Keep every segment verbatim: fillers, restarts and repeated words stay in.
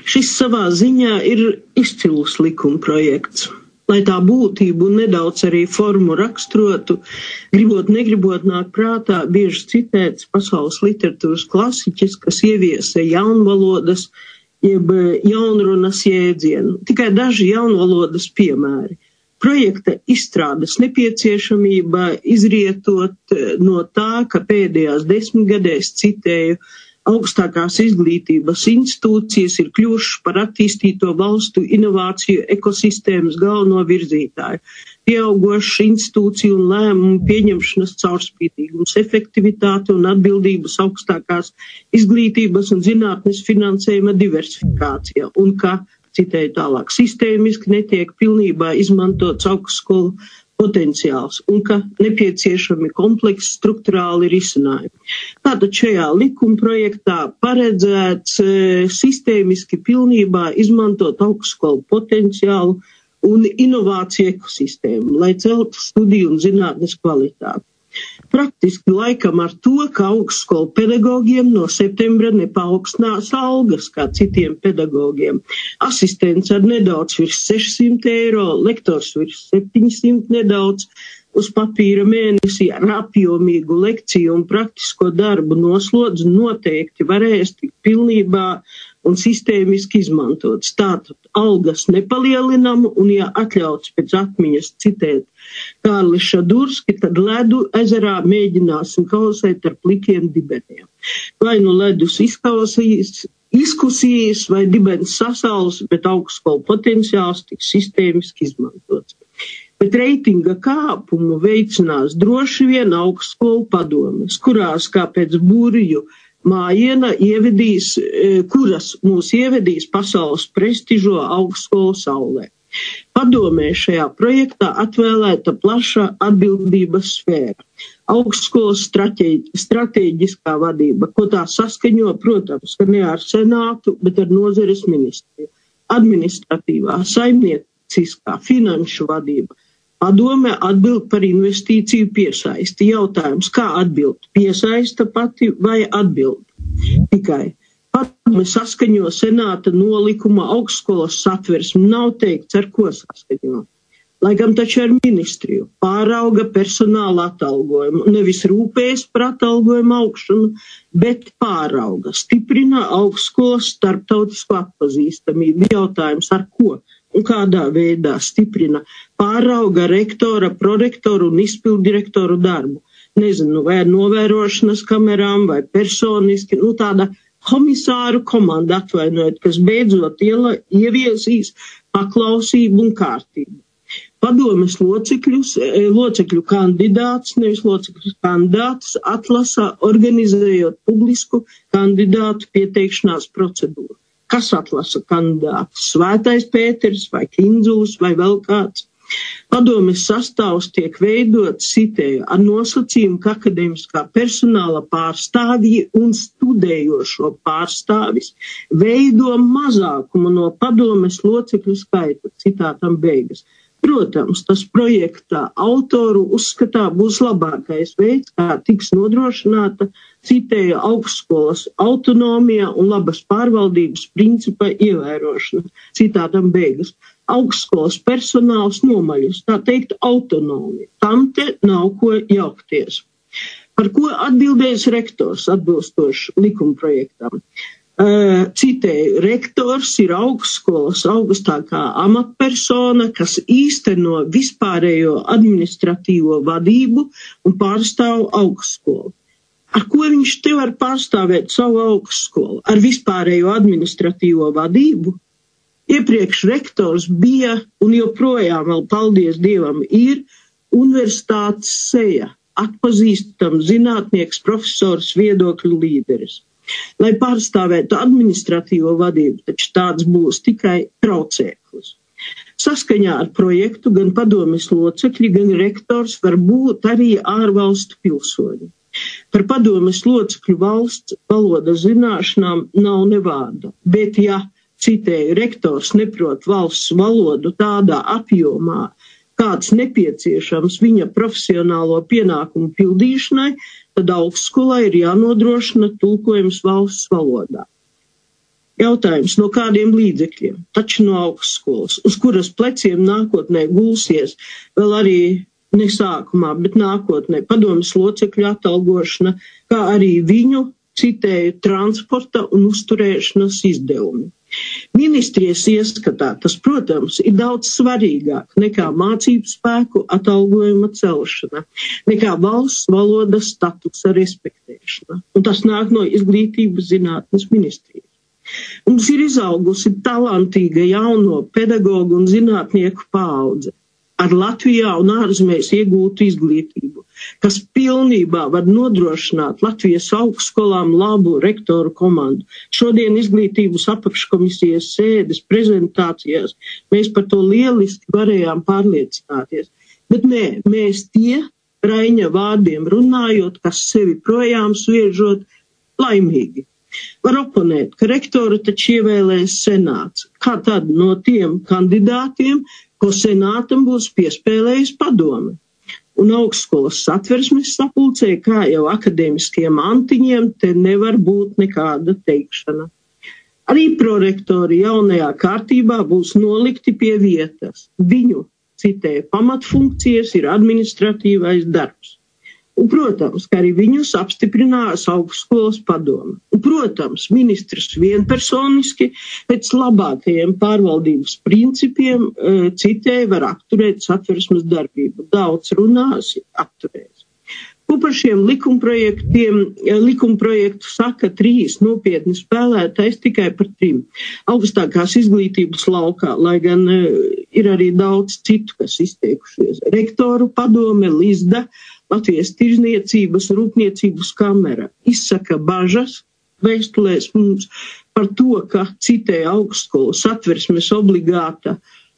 Šis savā ziņā ir izcilus likumprojekts. Lai tā būtību un nedaudz arī formu raksturotu, gribot negribot nāk prātā bieži citēts pasaules literatūras klasiķis, kas ieviesa jaunvalodas, jeb jaunrunas jēdzienu. Tikai daži jaunvalodas piemēri. Projekta izstrādes nepieciešamība izrietot no tā, ka pēdējās desmitgadēs, citēju, augstākās izglītības institūcijas ir kļuvušas par attīstīto valstu inovāciju ekosistēmas galveno virzītāju. Pieaugošas institūciju un lēmumu pieņemšanas caurspīdīgums, efektivitāte un atbildības augstākās izglītības un zinātnes finansējuma diversifikācija. Un ka, citēju tālāk, sistēmiski netiek pilnībā izmantots augstskolu potenciāls un ka nepieciešami kompleksi strukturāli risinājumi. Tātad šajā likumprojektā paredzēts e, sistēmiski pilnībā izmantot augstskolu potenciālu un inovāciju ekosistēmu, lai celtu studiju un zinātnes kvalitāti. Praktiski laikam ar to, ka augstskolu pedagogiem no septembra nepaukstinās algas kā citiem pedagogiem. Asistents ar nedaudz virs sešsimt eiro, lektors virs septiņsimt nedaudz, uz papīra mēnesī ar apjomīgu lekciju un praktisko darbu noslodzi noteikti varēs tik pilnībā un sistēmiski izmantots. Tātad algas nepalielinam un, ja atļauts pēc atmiņas citēt Kārli Šadurski, tad ledu ezerā mēģināsim kausēt ar plikiem dibeniem. Vai nu ledus izkausīs, izkusīs vai dibens sasals, bet augstskolu potenciāls tiks sistēmiski izmantots. Bet reitinga kāpumu veicinās droši vien augstskolu padomes, kurās kā pēc burju mājiena ievedīs, kuras mūs ievedīs pasaules prestižo augstskolu saulē. Padomē šajā projektā atvēlēta plaša atbildības sfēra. Augstskolas stratēģiskā vadība, ko tā saskaņo, protams, ka ne ar senātu, bet ar nozares ministriju. Administratīvā, saimnieciskā, finanšu vadība. Padome atbild par investīciju piesaisti. Jautājums, kā atbild? Piesaista pati vai atbild? Tikai. Padome saskaņo senāta nolikuma augstskolas satversmi, nav teikts, ar ko saskaņo. Lai gan taču ar ministriju pārauga personāla atalgojumu, nevis rūpējas par atalgojumu augšanu, bet pārauga, stiprina augstskolas starptautisko atpazīstamību. Jautājums, ar ko un kādā veidā stiprina, pārauga rektora, prorektoru un izpildirektoru darbu. Nezinu, vai ar novērošanas kamerām, vai personiski, nu tāda komisāru komanda, atvainojiet, kas beidzot iela, ieviesīs paklausību un kārtību. Padomes locekļus, locekļu kandidāts, nevis locekļu kandidāts, atlasa organizējot publisku kandidātu pieteikšanās procedūru. Kas atlasa kandidātus? Svētais Pēters vai Kindzūs vai vēl kāds? Padomes sastāvs tiek veidots, citēju, ar nosacījumu, ka akadēmiskā personāla pārstāvji un studējošo pārstāvis veido mazākumu no padomes locekļu skaita, citātam beigas. Protams, tas projektā autoru uzskatā būs labākais veids, kā tiks nodrošināta, citēja, augstskolas autonomija un labas pārvaldības principa ievērošana, citātam beigas. Augstskolas personāls nomaļus, tā teikt, autonomija. Tam te nav ko jaukties. Par ko atbildēs rektors atbilstoši likumprojektam? Uh, citēju, rektors ir augstskolas augstākā amatpersona, kas īsteno vispārējo administratīvo vadību un pārstāv augstskolu. Ar ko viņš te var pārstāvēt savu augstskolu? Ar vispārējo administratīvo vadību? Iepriekš rektors bija un joprojām vēl, paldies Dievam, ir universitātes seja, atpazīstams zinātnieks, profesors, viedokļu līderis. Lai pārstāvētu administratīvo vadību, taču tāds būs tikai traucēklis. Saskaņā ar projektu gan padomes locekļi, gan rektors var būt arī ārvalstu pilsoņi. Par padomes locekļu valsts valodas zināšanām nav nevārda, bet ja, citēju, rektors neprot valsts valodu tādā apjomā, kāds nepieciešams viņa profesionālo pienākumu pildīšanai, tad augstskolai ir jānodrošina tulkojums valsts valodā. Jautājums, no kādiem līdzekļiem? Taču no augstskolas, uz kuras pleciem nākotnē gulsies vēl arī ne sākumā, bet nākotnē padomes locekļu atalgošana, kā arī viņu, citēju, transporta un uzturēšanas izdevumi. Ministrijas ieskatā tas, protams, ir daudz svarīgāk nekā mācību spēku atalgojuma celšana, nekā valsts valodas statusa respektēšana. Un tas nāk no izglītības zinātnes ministrijas. Mums ir izaugusi talantīga jauno pedagogu un zinātnieku paudze ar Latvijā un ārzemēs iegūtu izglītību, kas pilnībā var nodrošināt Latvijas augstskolām labu rektoru komandu. Šodien izglītības apakškomisijas sēdes prezentācijās mēs par to lieliski varējām pārliecināties. Bet nē, mēs tie, Raiņa vārdiem runājot, kas sevi projām sviežot, laimīgi. Var oponēt, ka rektoru taču ievēlēs senāts. Kā tad no tiem kandidātiem, ko senātam būs piespēlējis padome? Un augstskolas satversmes sapulcē, kā jau akadēmiskiem antiņiem, te nevar būt nekāda teikšana. Arī prorektori jaunajā kārtībā būs nolikti pie vietas. Viņu, citē, pamatfunkcijas ir administratīvais darbs. Un, protams, ka arī viņus apstiprinās augstskolas padome. Un, protams, ministrs vienpersoniski pēc labākajiem pārvaldības principiem citēji var apturēt satversmes darbību. Daudz runās, apturēs. Ko par šiem likumprojektiem, likumprojektu saka trīs nopietni spēlētājs tikai par trim. Augstākās izglītības laukā, lai gan ir arī daudz citu, kas izteikušies. Rektoru padome, Lizda, Latvijas tirzniecības rūpniecības kamera izsaka bažas vēstulēs mums par to, ka citē augstskolu satversmes obligāta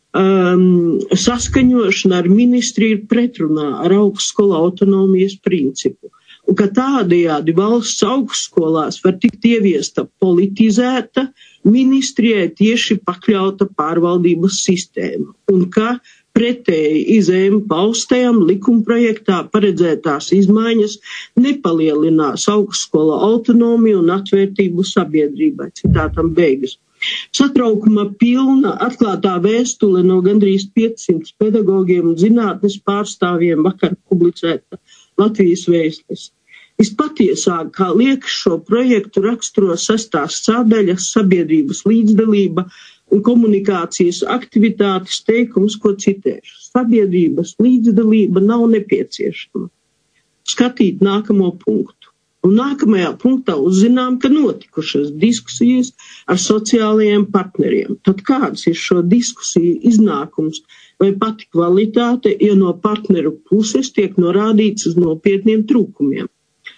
um, saskaņošana ar ministri ir pretrunā ar augstskolu autonomijas principu. Un ka tādējādi valsts augstskolās var tikt ieviesta politizēta, ministrijai tieši pakļauta pārvaldības sistēma. Un ka pretēji izējuma paustajam likumprojektā paredzētās izmaiņas nepalielinās augstskola autonomiju un atvērtību sabiedrībai. Citātam beigas. Satraukuma pilna atklātā vēstule no gandrīz piecsimt pedagogiem un zinātnes pārstāvjiem vakar publicēta Latvijas vēstles. Vispatiesāk, kā liekas, šo projektu raksturo sestās sādaļas sabiedrības līdzdalība un komunikācijas aktivitātes teikums, ko citēšu. Sabiedrības līdzdalība nav nepieciešama. Skatīt nākamo punktu. Un nākamajā punktā uzzinām, ka notikušas diskusijas ar sociālajiem partneriem. Tad kāds ir šo diskusiju iznākums vai pati kvalitāte, ja no partneru puses tiek norādīts uz nopietniem trūkumiem?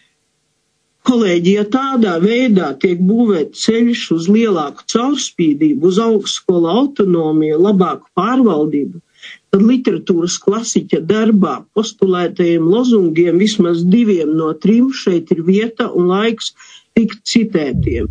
Kolēģi, ja tādā veidā tiek būvēt ceļš uz lielāku caurspīdību, uz augstskolu autonomiju, labāku pārvaldību, tad literatūras klasiķa darbā postulētajiem lozungiem vismaz diviem no trim šeit ir vieta un laiks tikt citētiem.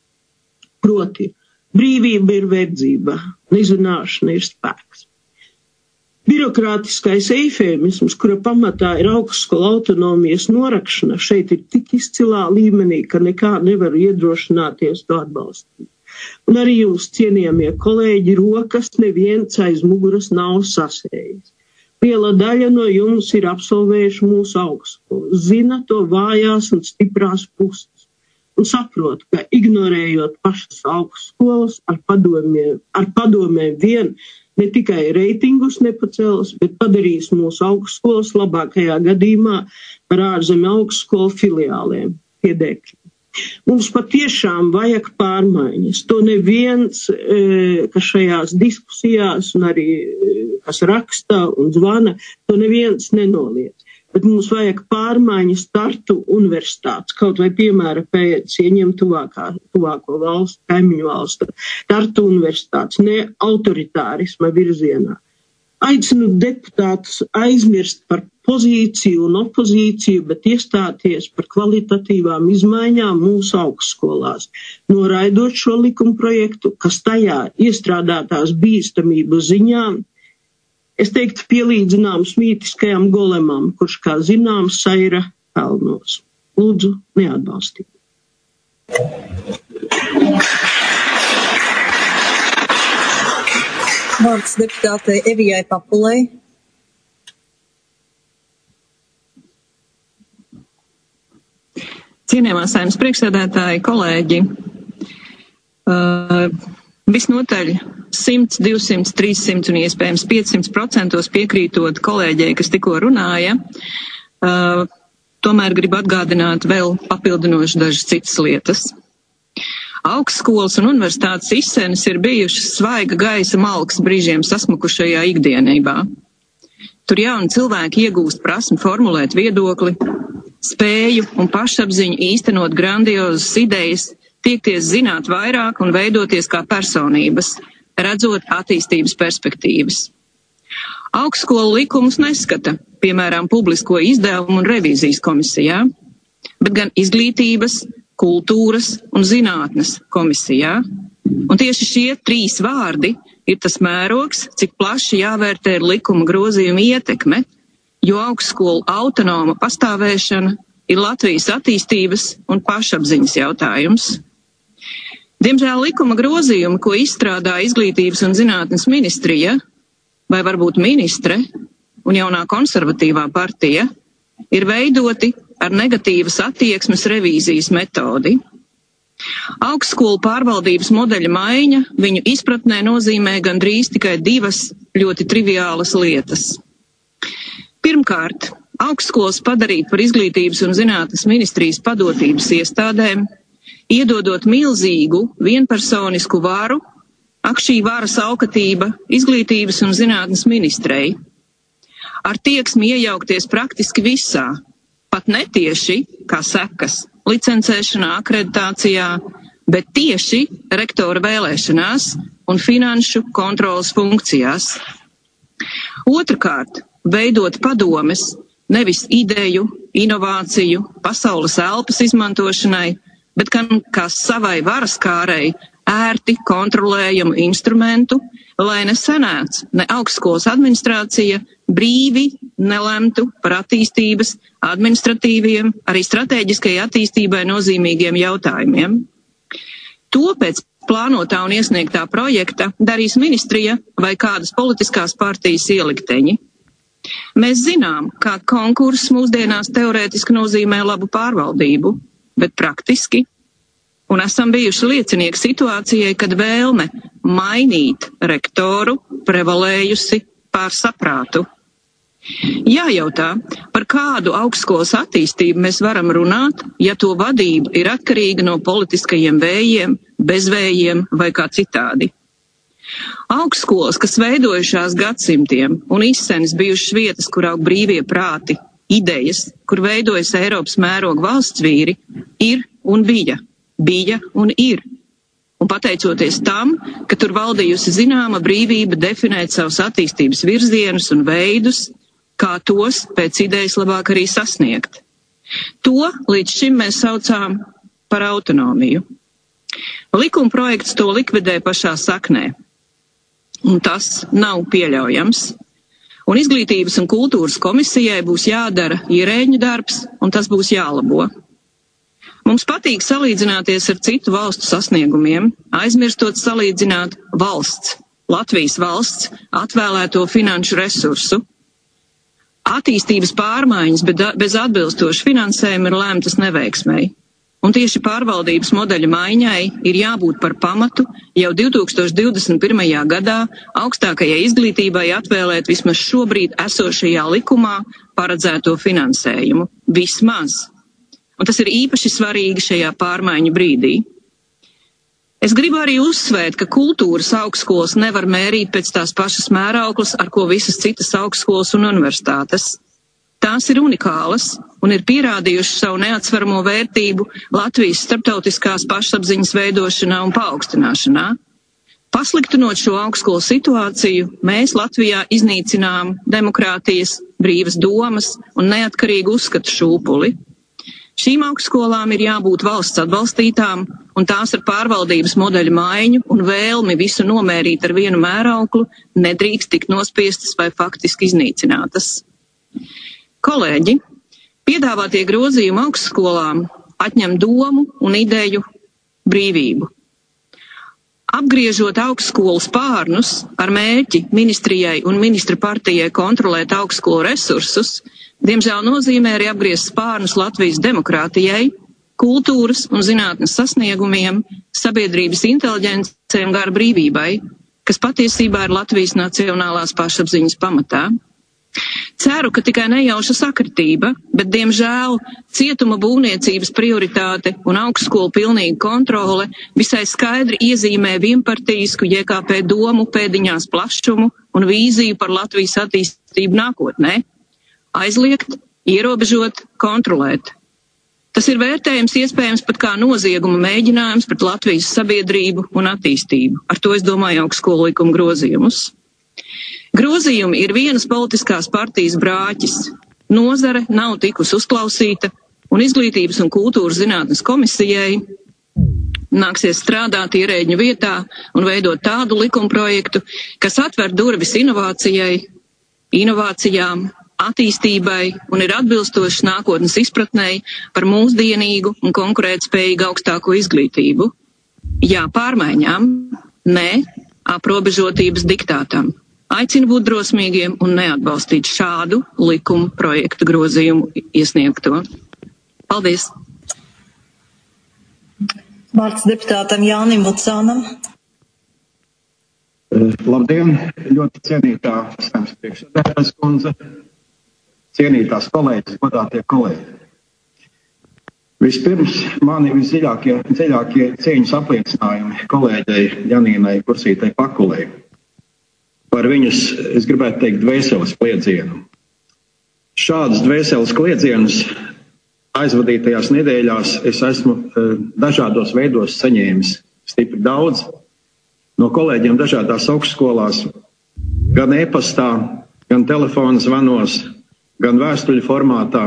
Proti, brīvība ir verdzība, nezināšana ir spēks. Birokrātiskais eifēmisms, kura pamatā ir augstskola autonomijas norakšana, šeit ir tik izcilā līmenī, ka nekā nevar iedrošināties to atbalstīt. Un arī jums, cienījamie kolēģi, rokas neviens aiz muguras nav sasējis. Liela daļa no jums ir absolvējuši mūsu augstskolu, zina to vājās un stiprās puses un saprot, ka ignorējot pašas augstskolas ar padomiem, ar padomēm vien, ne tikai reitingus nepacels, bet padarīs mūsu augstskolas labākajā gadījumā par ārzemju augstskolu filiālēm, piedēkļiem. Mums patiešām vajag pārmaiņas. To neviens, kas šajās diskusijās un arī kas raksta un zvana, to neviens nenoliedz. Bet mums vajag pārmaiņas Tartu universitātes, kaut vai piemēra pēc ieņem tuvākā, tuvāko valstu, kaimiņu valstu, Tartu universitātes, ne autoritārisma virzienā. Aicinu deputātus aizmirst par pozīciju un opozīciju, bet iestāties par kvalitatīvām izmaiņām mūsu augstskolās, noraidot šo likumprojektu, kas tajā iestrādātās bīstamības ziņām, es teiktu, pielīdzināms mītiskajam golemam, kurš, kā zināms, saira pelnos. Lūdzu, neatbalstīt. Vārds deputātei Evijai Papulei. Cienījamā Saeimas priekšsēdētāji, kolēģi, uh, visnotaļ simts, divsimts, trīssimts un iespējams piecsimt procentos piekrītot kolēģei, kas tikko runāja, uh, tomēr gribu atgādināt vēl papildinoši dažas citas lietas. Augstskolas un universitātes izsenes ir bijušas svaiga gaisa malks brīžiem sasmukušajā ikdienībā. Tur jauni cilvēki iegūst prasmi formulēt viedokli, spēju un pašapziņu īstenot grandiozas idejas, tiekties zināt vairāk un veidoties kā personības, redzot attīstības perspektīvas. Augstskolu likumus neskata, piemēram, publisko izdevumu un revīzijas komisijā, bet gan izglītības, kultūras un zinātnes komisijā. Un tieši šie trīs vārdi ir tas mērogs, cik plaši jāvērtē likuma grozījuma ietekme, jo augstskolu autonoma pastāvēšana ir Latvijas attīstības un pašapziņas jautājums. Diemžēl likuma grozījumi, ko izstrādā Izglītības un zinātnes ministrija, vai varbūt ministre un jaunā konservatīvā partija, ir veidoti ar negatīvas attieksmes revīzijas metodi. Augstskolu pārvaldības modeļa maiņa viņu izpratnē nozīmē gandrīz tikai divas ļoti triviālas lietas. Pirmkārt, augstskolas padarīt par Izglītības un zinātnes ministrijas padotības iestādēm, iedodot milzīgu vienpersonisku varu, ak šī varas aukatība Izglītības un zinātnes ministrei, ar tieksmi iejaukties praktiski visā, pat netieši, kā sekas, licencēšanā, akreditācijā, bet tieši rektora vēlēšanās un finanšu kontrolas funkcijās. Otrkārt, veidot padomes nevis ideju, inovāciju, pasaules elpas izmantošanai, bet gan kā savai varaskārei ērti kontrolējumu instrumentu, lai ne senāts, ne augstskolas administrācija brīvi nelemtu par attīstības, administratīviem, arī strateģiskai attīstībai nozīmīgiem jautājumiem. To pēc plānotā un iesniegtā projekta darīs ministrija vai kādas politiskās partijas ielikteņi. Mēs zinām, kā konkurss mūsdienās teorētiski nozīmē labu pārvaldību, bet praktiski, un esam bijuši liecinieki situācijai, kad vēlme mainīt rektoru prevalējusi pār saprātu. Jājautā, par kādu augstskolas attīstību mēs varam runāt, ja to vadība ir atkarīga no politiskajiem vējiem, bezvējiem vai kā citādi. Augstskolas, kas veidojušās gadsimtiem un izsenis bijušas vietas, kur aug brīvie prāti, idejas, kur veidojas Eiropas mēroga valsts vīri, ir un bija, bija un ir. Un pateicoties tam, ka tur valdījusi zināma brīvība definēt savus attīstības virzienus un veidus, kā tos pēc idejas labāk arī sasniegt. To līdz šim mēs saucām par autonomiju. Likuma projekts to likvidē pašā saknē, un tas nav pieļaujams. Un Izglītības un kultūras komisijai būs jādara ierēģņu darbs, un tas būs jālabo. Mums patīk salīdzināties ar citu valstu sasniegumiem, aizmirstot salīdzināt valsts, Latvijas valsts, atvēlēto finanšu resursu. Attīstības pārmaiņas bez atbilstoša finansējuma ir lēmtas neveiksmei. Un tieši pārvaldības modeļa maiņai ir jābūt par pamatu jau divi tūkstoši divdesmit pirmajā gadā augstākajai izglītībai atvēlēt vismaz šobrīd esošajā likumā paredzēto finansējumu. Vismaz. Un tas ir īpaši svarīgi šajā pārmaiņu brīdī. Es gribu arī uzsvērt, ka kultūras augstskolas nevar mērīt pēc tās pašas mērauklas, ar ko visas citas augstskolas un universitātes. Tās ir unikālas un ir pierādījušas savu neatsveramo vērtību Latvijas starptautiskās pašapziņas veidošanā un paaugstināšanā. Pasliktinot šo augstskolu situāciju, mēs Latvijā iznīcinām demokrātijas, brīvas domas un neatkarīgu uzskatu šūpuli. Šīm augstskolām ir jābūt valsts atbalstītām, un tās ar pārvaldības modeļu maiņu un vēlmi visu nomērīt ar vienu mērauklu nedrīkst tikt nospiestas vai faktiski iznīcinātas. Kolēģi, piedāvātie grozījumi augstskolām atņem domu un ideju brīvību. Apgriežot augstskolu spārnus ar mērķi ministrijai un ministra partijai kontrolēt augstskolu resursus, diemžēl nozīmē arī apgriezt spārnus Latvijas demokrātijai, kultūras un zinātnes sasniegumiem, sabiedrības inteliģencei un gara brīvībai, kas patiesībā ir Latvijas nacionālās pašapziņas pamatā. Ceru, ka tikai nejauša sakritība, bet, diemžēl, cietuma būvniecības prioritāte un augstskolu pilnīga kontrole visai skaidri iezīmē vienpartijisku J K P domu pēdiņās plašumu un vīziju par Latvijas attīstību nākotnē. Aizliegt, ierobežot, kontrolēt. Tas ir vērtējums iespējams pat kā nozieguma mēģinājums pret Latvijas sabiedrību un attīstību. Ar to es domāju augstskolu likuma grozījumus. Grozījumi ir vienas politiskās partijas brāķis. Nozare nav tikusi uzklausīta, un Izglītības un kultūras zinātnes komisijai nāksies strādāt ierēģņu vietā un veidot tādu likumprojektu, kas atver durvis inovācijai, inovācijām, attīstībai un ir atbilstošs nākotnes izpratnei par mūsdienīgu un konkurētspējīgu augstāko izglītību. Jā pārmaiņām, nē aprobežotības diktātam. Aicinu būt drosmīgiem un neatbalstīt šādu likumu projektu grozījumu iesniegto. Paldies! Vārds deputātam Jānim Vucānam. Labdien, ļoti cienītā Saeimas priekšsēdētājas kundze, cienītās kolēģis, godātie kolēģi. Vispirms mani visdziļākie dziļākie cieņas apliecinājumi kolēģei Janīnai Kursītei Pakulei. Par viņas, es gribētu teikt, dvēseles kliedzienu. Šādus dvēseles kliedzienus aizvadītajās nedēļās es esmu uh, dažādos veidos saņēmis stipri daudz no kolēģiem dažādās augstskolās, gan e-pastā, gan telefona zvanos, gan vēstuļu formātā.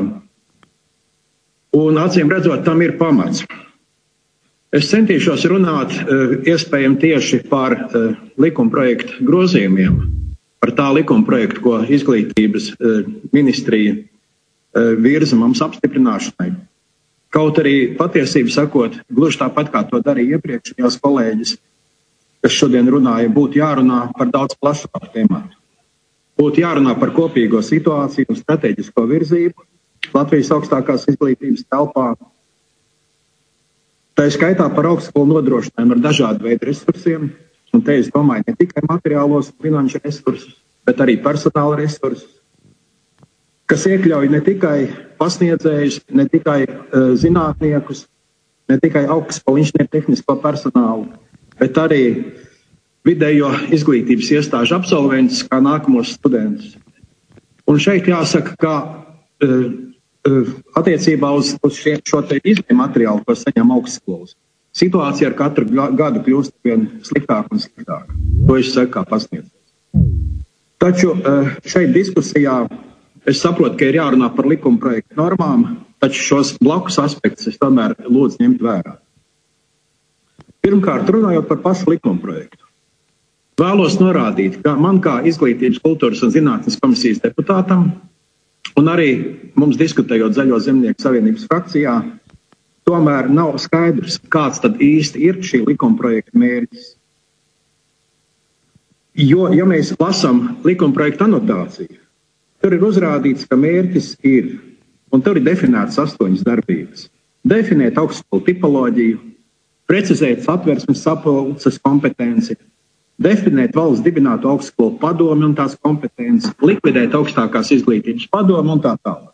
Un acīm redzot, tam ir pamats. Es centīšos runāt uh, iespējami tieši par uh, likumprojektu grozījumiem, par tā likumprojektu, ko Izglītības uh, ministrija uh, virza mums apstiprināšanai. Kaut arī patiesību sakot, gluži tāpat kā to darīja iepriekšējās kolēģis, kas šodien runāja, būtu jārunā par daudz plašāku tēmātu. Būtu jārunā par kopīgo situāciju un strateģisko virzību Latvijas augstākās izglītības telpā. Tā ir skaitā par augstskolu nodrošinājumu ar dažādu veidu resursiem, un te es domāju ne tikai materiālos un finanšu resursus, bet arī personāla resursus, kas iekļauj ne tikai pasniedzējus, ne tikai uh, zinātniekus, ne tikai augstskolu inženiertehnisko personālu, bet arī vidējo izglītības iestāžu absolventus, kā nākamos studentus. Un šeit jāsaka, ka uh, attiecībā uz, uz šie, šo te izglītību materiālu, ko saņem augstskolas, situācija ar katru gadu kļūst vien sliktāk un sliktāk. To es saku kā pasniedzējs. Taču šeit diskusijā es saprotu, ka ir jārunā par likuma projektu normām, taču šos blakus aspektus es tomēr lūdzu ņemt vērā. Pirmkārt, runājot par pašu likuma projektu, vēlos norādīt, ka man kā Izglītības, kultūras un zinātnes komisijas deputātam un arī mums diskutējot Zaļo zemnieku savienības frakcijā, tomēr nav skaidrs, kāds tad īsti ir šī likumprojekta mērķis. Jo, ja mēs lasām likumprojekta anotāciju, tur ir uzrādīts, ka mērķis ir, un tur ir definētas astoņas darbības. Definēt augstskolu tipoloģiju, precizēt satversmes sapulces kompetenci, definēt valsts dibinātu augstskolu padomi un tās kompetences, likvidēt augstākās izglītības padomi un tā tālāk.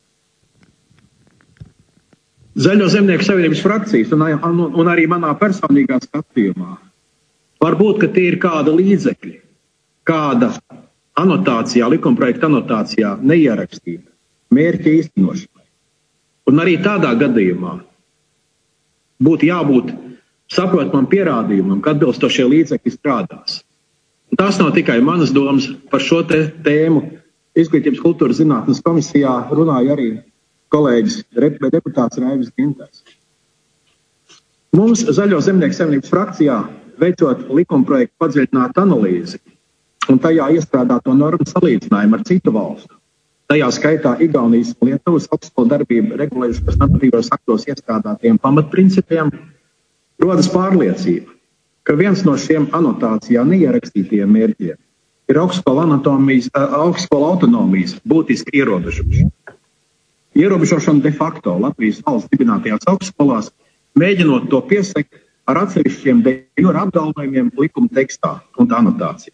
Zaļo zemnieku savienības frakcijas un, un, un arī manā personīgā skatījumā varbūt, ka tie ir kāda līdzekļi, kāda anotācijā, likumprojekta anotācijā neierakstīta mērķa īstenošanai. Un arī tādā gadījumā būtu jābūt saprotamam pierādījumam, ka atbilstošie līdzekļi strādās. Un tās nav tikai manas domas par šo te tēmu. Izglītības kultūras zinātnes komisijā runāja arī kolēģis deputāts Raivis Ginters. Mums Zaļo zemnieku savienības frakcijā veicot likumprojektu padziļinātu analīzi un tajā iestrādāto normu salīdzinājumu ar citu valstu, tajā skaitā Igaunijas un Lietuvas augstskolu darbību regulējušos normatīvos aktos iestrādātiem pamatprincipiem, rodas pārliecība, ka viens no šiem anotācijā neierakstītajiem mērķiem ir augstskola anatomijas, augstskola autonomijas būtiski ierobežošana. Ierobežošana de facto Latvijas valsts dibinātajās augstskolās, mēģinot to piesekt ar atsevišķiem de jure apgalvojumiem likuma tekstā un anotācijā.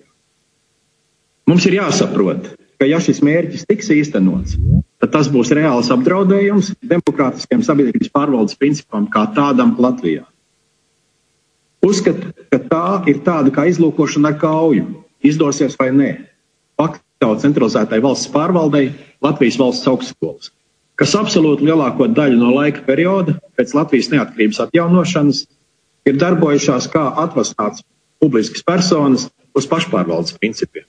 Mums ir jāsaprot, ka ja šis mērķis tiks īstenots, tad tas būs reāls apdraudējums demokrātiskiem sabiedrības pārvaldes principam kā tādam Latvijā. Uzskatu, ka tā ir tāda kā izlūkošana ar kauju, izdosies vai nē, pakļaut centralizētai valsts pārvaldei Latvijas valsts augstskolas, kas absolūti lielāko daļu no laika perioda pēc Latvijas neatkarības atjaunošanas ir darbojušās kā atvasināts publiskas personas uz pašpārvaldes principiem.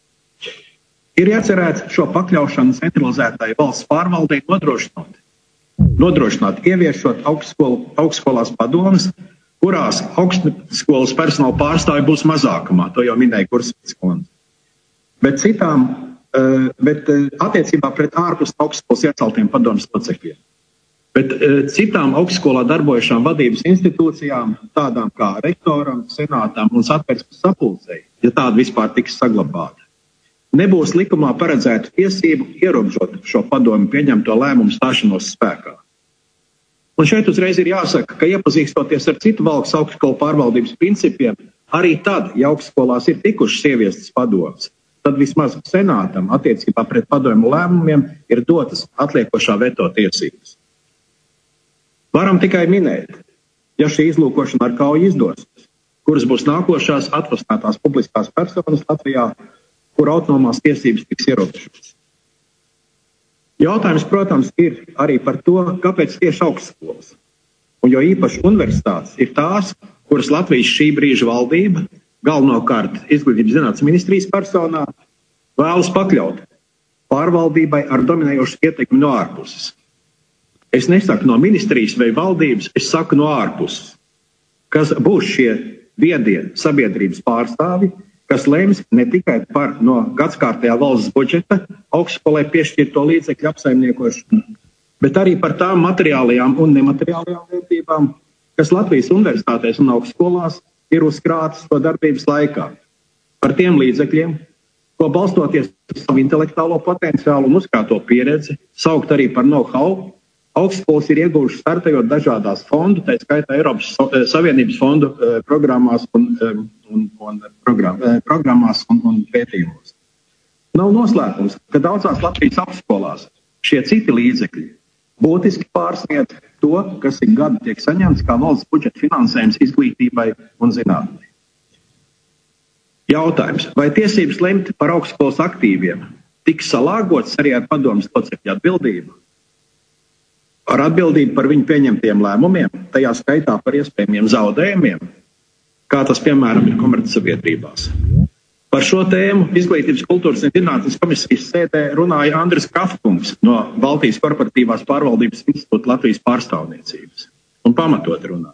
Ir iecerēts šo pakļaušanu centralizētai valsts pārvaldei nodrošināt, nodrošināt ieviešot augstskolu, augstskolās padomas, kurās augstskolas personāla pārstāvi būs mazākumā, to jau minēja Kursītis kundze. Bet citām, bet attiecībā pret ārpus augstskolas ieceltiem padomas locekļiem. Bet citām augstskolā darbojušām vadības institūcijām, tādām kā rektoram, senātām un satversmes sapulcei, ja tāda vispār tiks saglabāta, nebūs likumā paredzētu tiesību ierobežot šo padomu pieņemto lēmumu stāšanos spēkā. Un šeit uzreiz ir jāsaka, ka iepazīstoties ar citu valsts augstskolu pārvaldības principiem, arī tad, ja augstskolās ir tikušas ieviestas padomas, tad vismaz senātam attiecībā pret padomu lēmumiem ir dotas atliekošā veto tiesības. Varam tikai minēt, ja šī izlūkošana ar kauju izdosies, kuras būs nākošās atvasinātās publiskās personas Latvijā, kur autonomās tiesības tiks ierobežotas. Jautājums, protams, ir arī par to, kāpēc tieši augstskolas, un jo īpaši universitātes ir tās, kuras Latvijas šī brīža valdība, galvenokārt Izglītības zinātnes ministrijas personā, vēlas pakļaut pārvaldībai ar dominējošu ietekmi no ārpuses. Es nesaku no ministrijas vai valdības, es saku no ārpuses, kas būs šie viedie sabiedrības pārstāvi, kas lems ne tikai par no gadskārtējā valsts budžeta augstskolai piešķirto līdzekļu apsaimniekošanu, bet arī par tām materiālajām un nemateriālajām vērtībām, kas Latvijas universitātēs un augstskolās ir uzkrātas to darbības laikā. Par tiem līdzekļiem, ko balstoties uz savu intelektuālo potenciālu un uzkrāto pieredzi, saukt arī par know-how, augstskolas ir ieguvušas startējot dažādās fondu, tā skaitā Eiropas Savienības fondu programmās un, un, un, program, programmās un, un pētījumos. Nav noslēpums, ka daudzās Latvijas augstskolās šie citi līdzekļi būtiski pārsniedz to, kas ik gadu tiek saņemts kā valsts budžeta finansējums izglītībai un zinātnei. Jautājums, vai tiesības lemt par augstskolas aktīviem tiks salāgots arī ar padomas locekļu atbildību? Ar atbildību par viņu pieņemtiem lēmumiem, tajā skaitā par iespējamiem zaudējumiem, kā tas, piemēram, ir komercsabiedrībās. Par šo tēmu Izglītības kultūras un zinātnes komisijas sēdē runāja Andris Kafkungs no Baltijas korporatīvās pārvaldības institūta Latvijas pārstāvniecības un pamatot runā.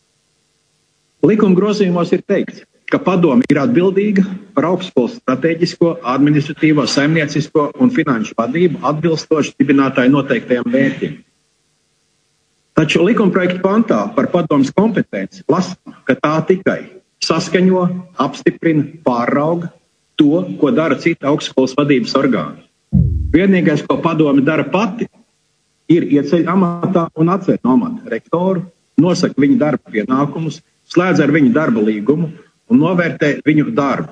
Likuma grozījumos ir teikts, ka padome ir atbildīga par augstskolas strateģisko, administratīvo, saimniecisko un finanšu vadību atbilstoši dibinātāju noteiktajiem mērķiem. Taču likumprojekta pantā par padomes kompetenci lasām, ka tā tikai saskaņo, apstiprina, pārauga to, ko dara cita augstskolas vadības orgāni. Vienīgais, ko padome dara pati, ir ieceļ amatā un atceļ no amata rektoru, nosaka viņu darba pienākumus, slēdz ar viņu darba līgumu un novērtē viņu darbu.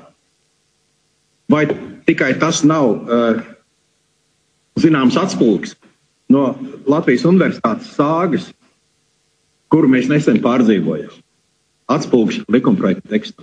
Vai tikai tas nav uh, zināms atspulgs no Latvijas universitātes sāgas, kuru mēs nesen pārdzīvojam. Atspulgs likumprojekta tekstā.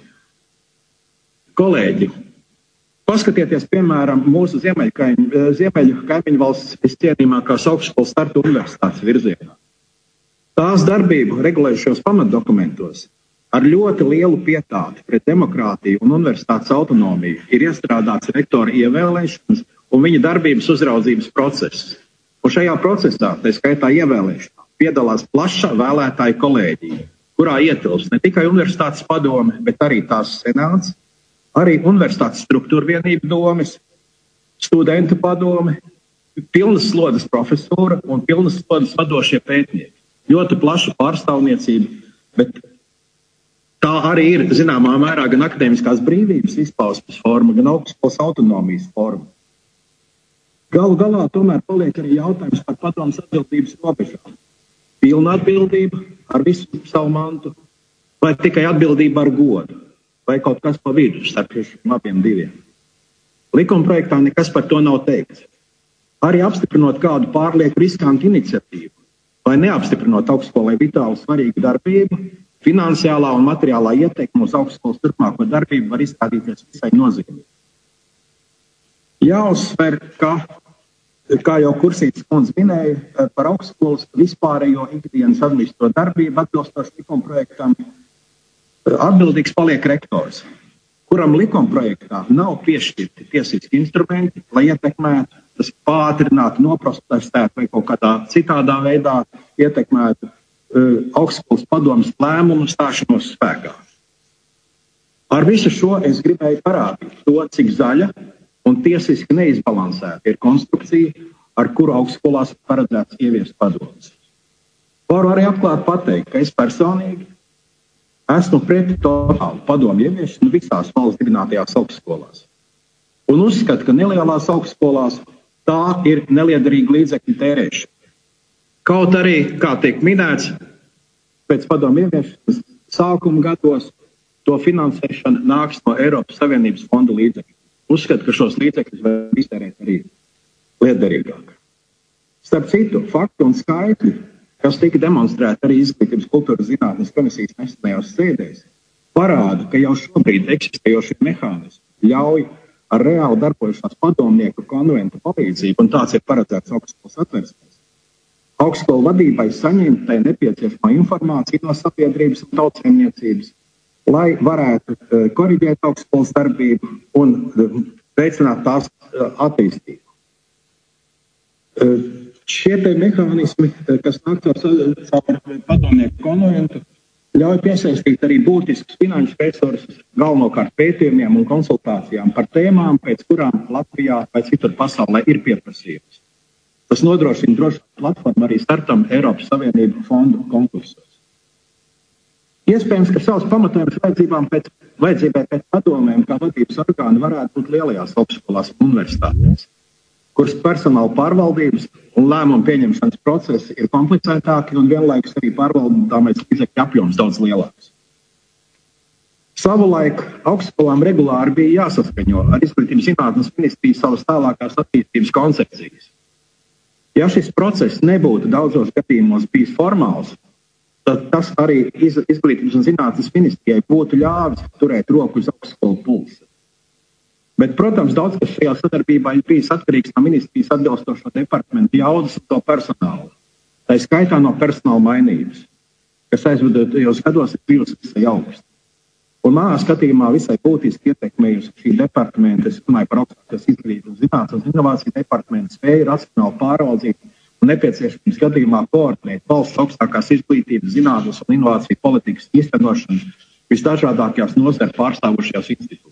Kolēģi, paskatieties, piemēram, mūsu ziemeļu, ziemeļu kaimiņu valsts viscienījamākās augstskolas starta universitātes virzienā. Tās darbību regulējušos pamatdokumentos ar ļoti lielu pietāti pret demokrātiju un universitātes autonomiju ir iestrādāts rektora ievēlēšanas un viņa darbības uzraudzības process. Un šajā procesā, tā skaitā ievēlēšanā, piedalās plaša vēlētāju kolēģija, kurā ietilps ne tikai universitātes padome, bet arī tās senāts, arī universitātes struktūra vienība domes, studentu padome, pilnas slodzes profesūra un pilnas slodzes vadošie pētnieki. Ļoti plaša pārstāvniecība, bet Tā arī ir, zināmā mērā, gan akadēmiskās brīvības izpausmes forma, gan augstskolas autonomijas forma. Galu galā tomēr paliek arī jautājums par padomes atbildības robežām. Pilna atbildība ar visu savu mantu, vai tikai atbildība ar godu, vai kaut kas pa vidu starp šiem abiem diviem. Likumprojektā nekas par to nav teikts. Arī apstiprinot kādu pārlieku riskantu iniciatīvu, vai neapstiprinot augstskolai vitāli svarīgu darbību, finansiālā un materiālā ieteikuma uz augstskolas turpmāko darbību var izstādīties visai nozīmīgi. Jāuzsver, ka, kā jau Kursītes kundze minēja, par augstskolas vispārējo ikdienas administratīvo darbību atbilstoši likumprojektam atbildīgs paliek rektors, kuram likumprojektā nav piešķirti tiesiski instrumenti, lai ietekmētu, tas pātrinātu, noprotestētu vai kaut kādā citādā veidā ietekmētu uh, augstskolas padomes lēmumu stāšanos spēkā. Ar visu šo es gribēju parādīt to, cik zaļa un tiesiski neizbalansēta ir konstrukcija, ar kuru augstskolās paredzēts ieviest padomes. Varu arī atklāt pateikt, ka es personīgi esmu pret totālu padomu ieviešanu visās valsts dibinātajās augstskolās. Un uzskatu, ka nelielās augstskolās tā ir neliederīga līdzekļu tērēšana. Kaut arī, kā tiek minēts, pēc padomu ieviešanas sākuma gados to finansēšana nāks no Eiropas Savienības fondu līdzekļu. Uzskatu, ka šos līdzekļus var iztērēt arī liederīgāk. Starp citu, faktu un skaitļi, kas tika demonstrēti arī Izglītības kultūras zinātnes komisijas nesenajās sēdēs, parāda, ka jau šobrīd eksistējošie mehānismi ļauj ar reāli darbojušās padomnieku konventu palīdzību, un tāds ir paredzēts augstskolas atversmēs, augstskolu vadībai saņemt tai nepieciešamo informāciju no sabiedrības un tautsēmniecības, lai varētu uh, koriģēt augstskolas darbību un uh, veicināt tās uh, attīstību. Uh, šie te mehānismi, uh, kas nāk caur padomnieku konventu, ļauj piesaistīt arī būtiskus finanšu resursus, galvenokārt pētījumiem un konsultācijām par tēmām, pēc kurām Latvijā vai citur pasaulē ir pieprasījums. Tas nodrošina drošu platformu arī startam Eiropas Savienību fondu konkursos. Iespējams, ka savas pamatojumus vajadzībām pēc, vajadzībai pēc padomēm kā vadības orgāni varētu būt lielajās augstskolās un universitātēs, kuras personāla pārvaldības un lēmumu pieņemšanas procesi ir komplicētāki un vienlaikus arī pārvaldāmais līdzekļu apjoms daudz lielāks. Savulaik augstskolām regulāri bija jāsaskaņo ar Izglītības zinātnes ministriju savas tālākās attīstības koncepcijas. Ja šis process nebūtu daudzos gadījumos bijis formāls, tad tas arī iz, Izglītības un zinātnes ministrijai būtu ļāvis turēt roku uz augstskolu pulsa. Bet, protams, daudz kas šajā sadarbībā ir bijis atkarīgs no ministrijas atbilstošo departamentu jaudas un to personālu. Tā skaitā no personāla mainības, kas aizvadītajos gados ir bijusi visai augsta. Un manā skatījumā visai būtiski ietekmējusi šī departamenta, es runāju par augstākās Izglītības zinātnes un inovāciju departamentu spēju racionāli pāraudzīt un nepieciešams gadījumā koordinēt valsts augstākās Izglītības zinātnes un inovāciju politikas īstenošanu visdažādākajās nozaru pārstāvošajās institūcijās.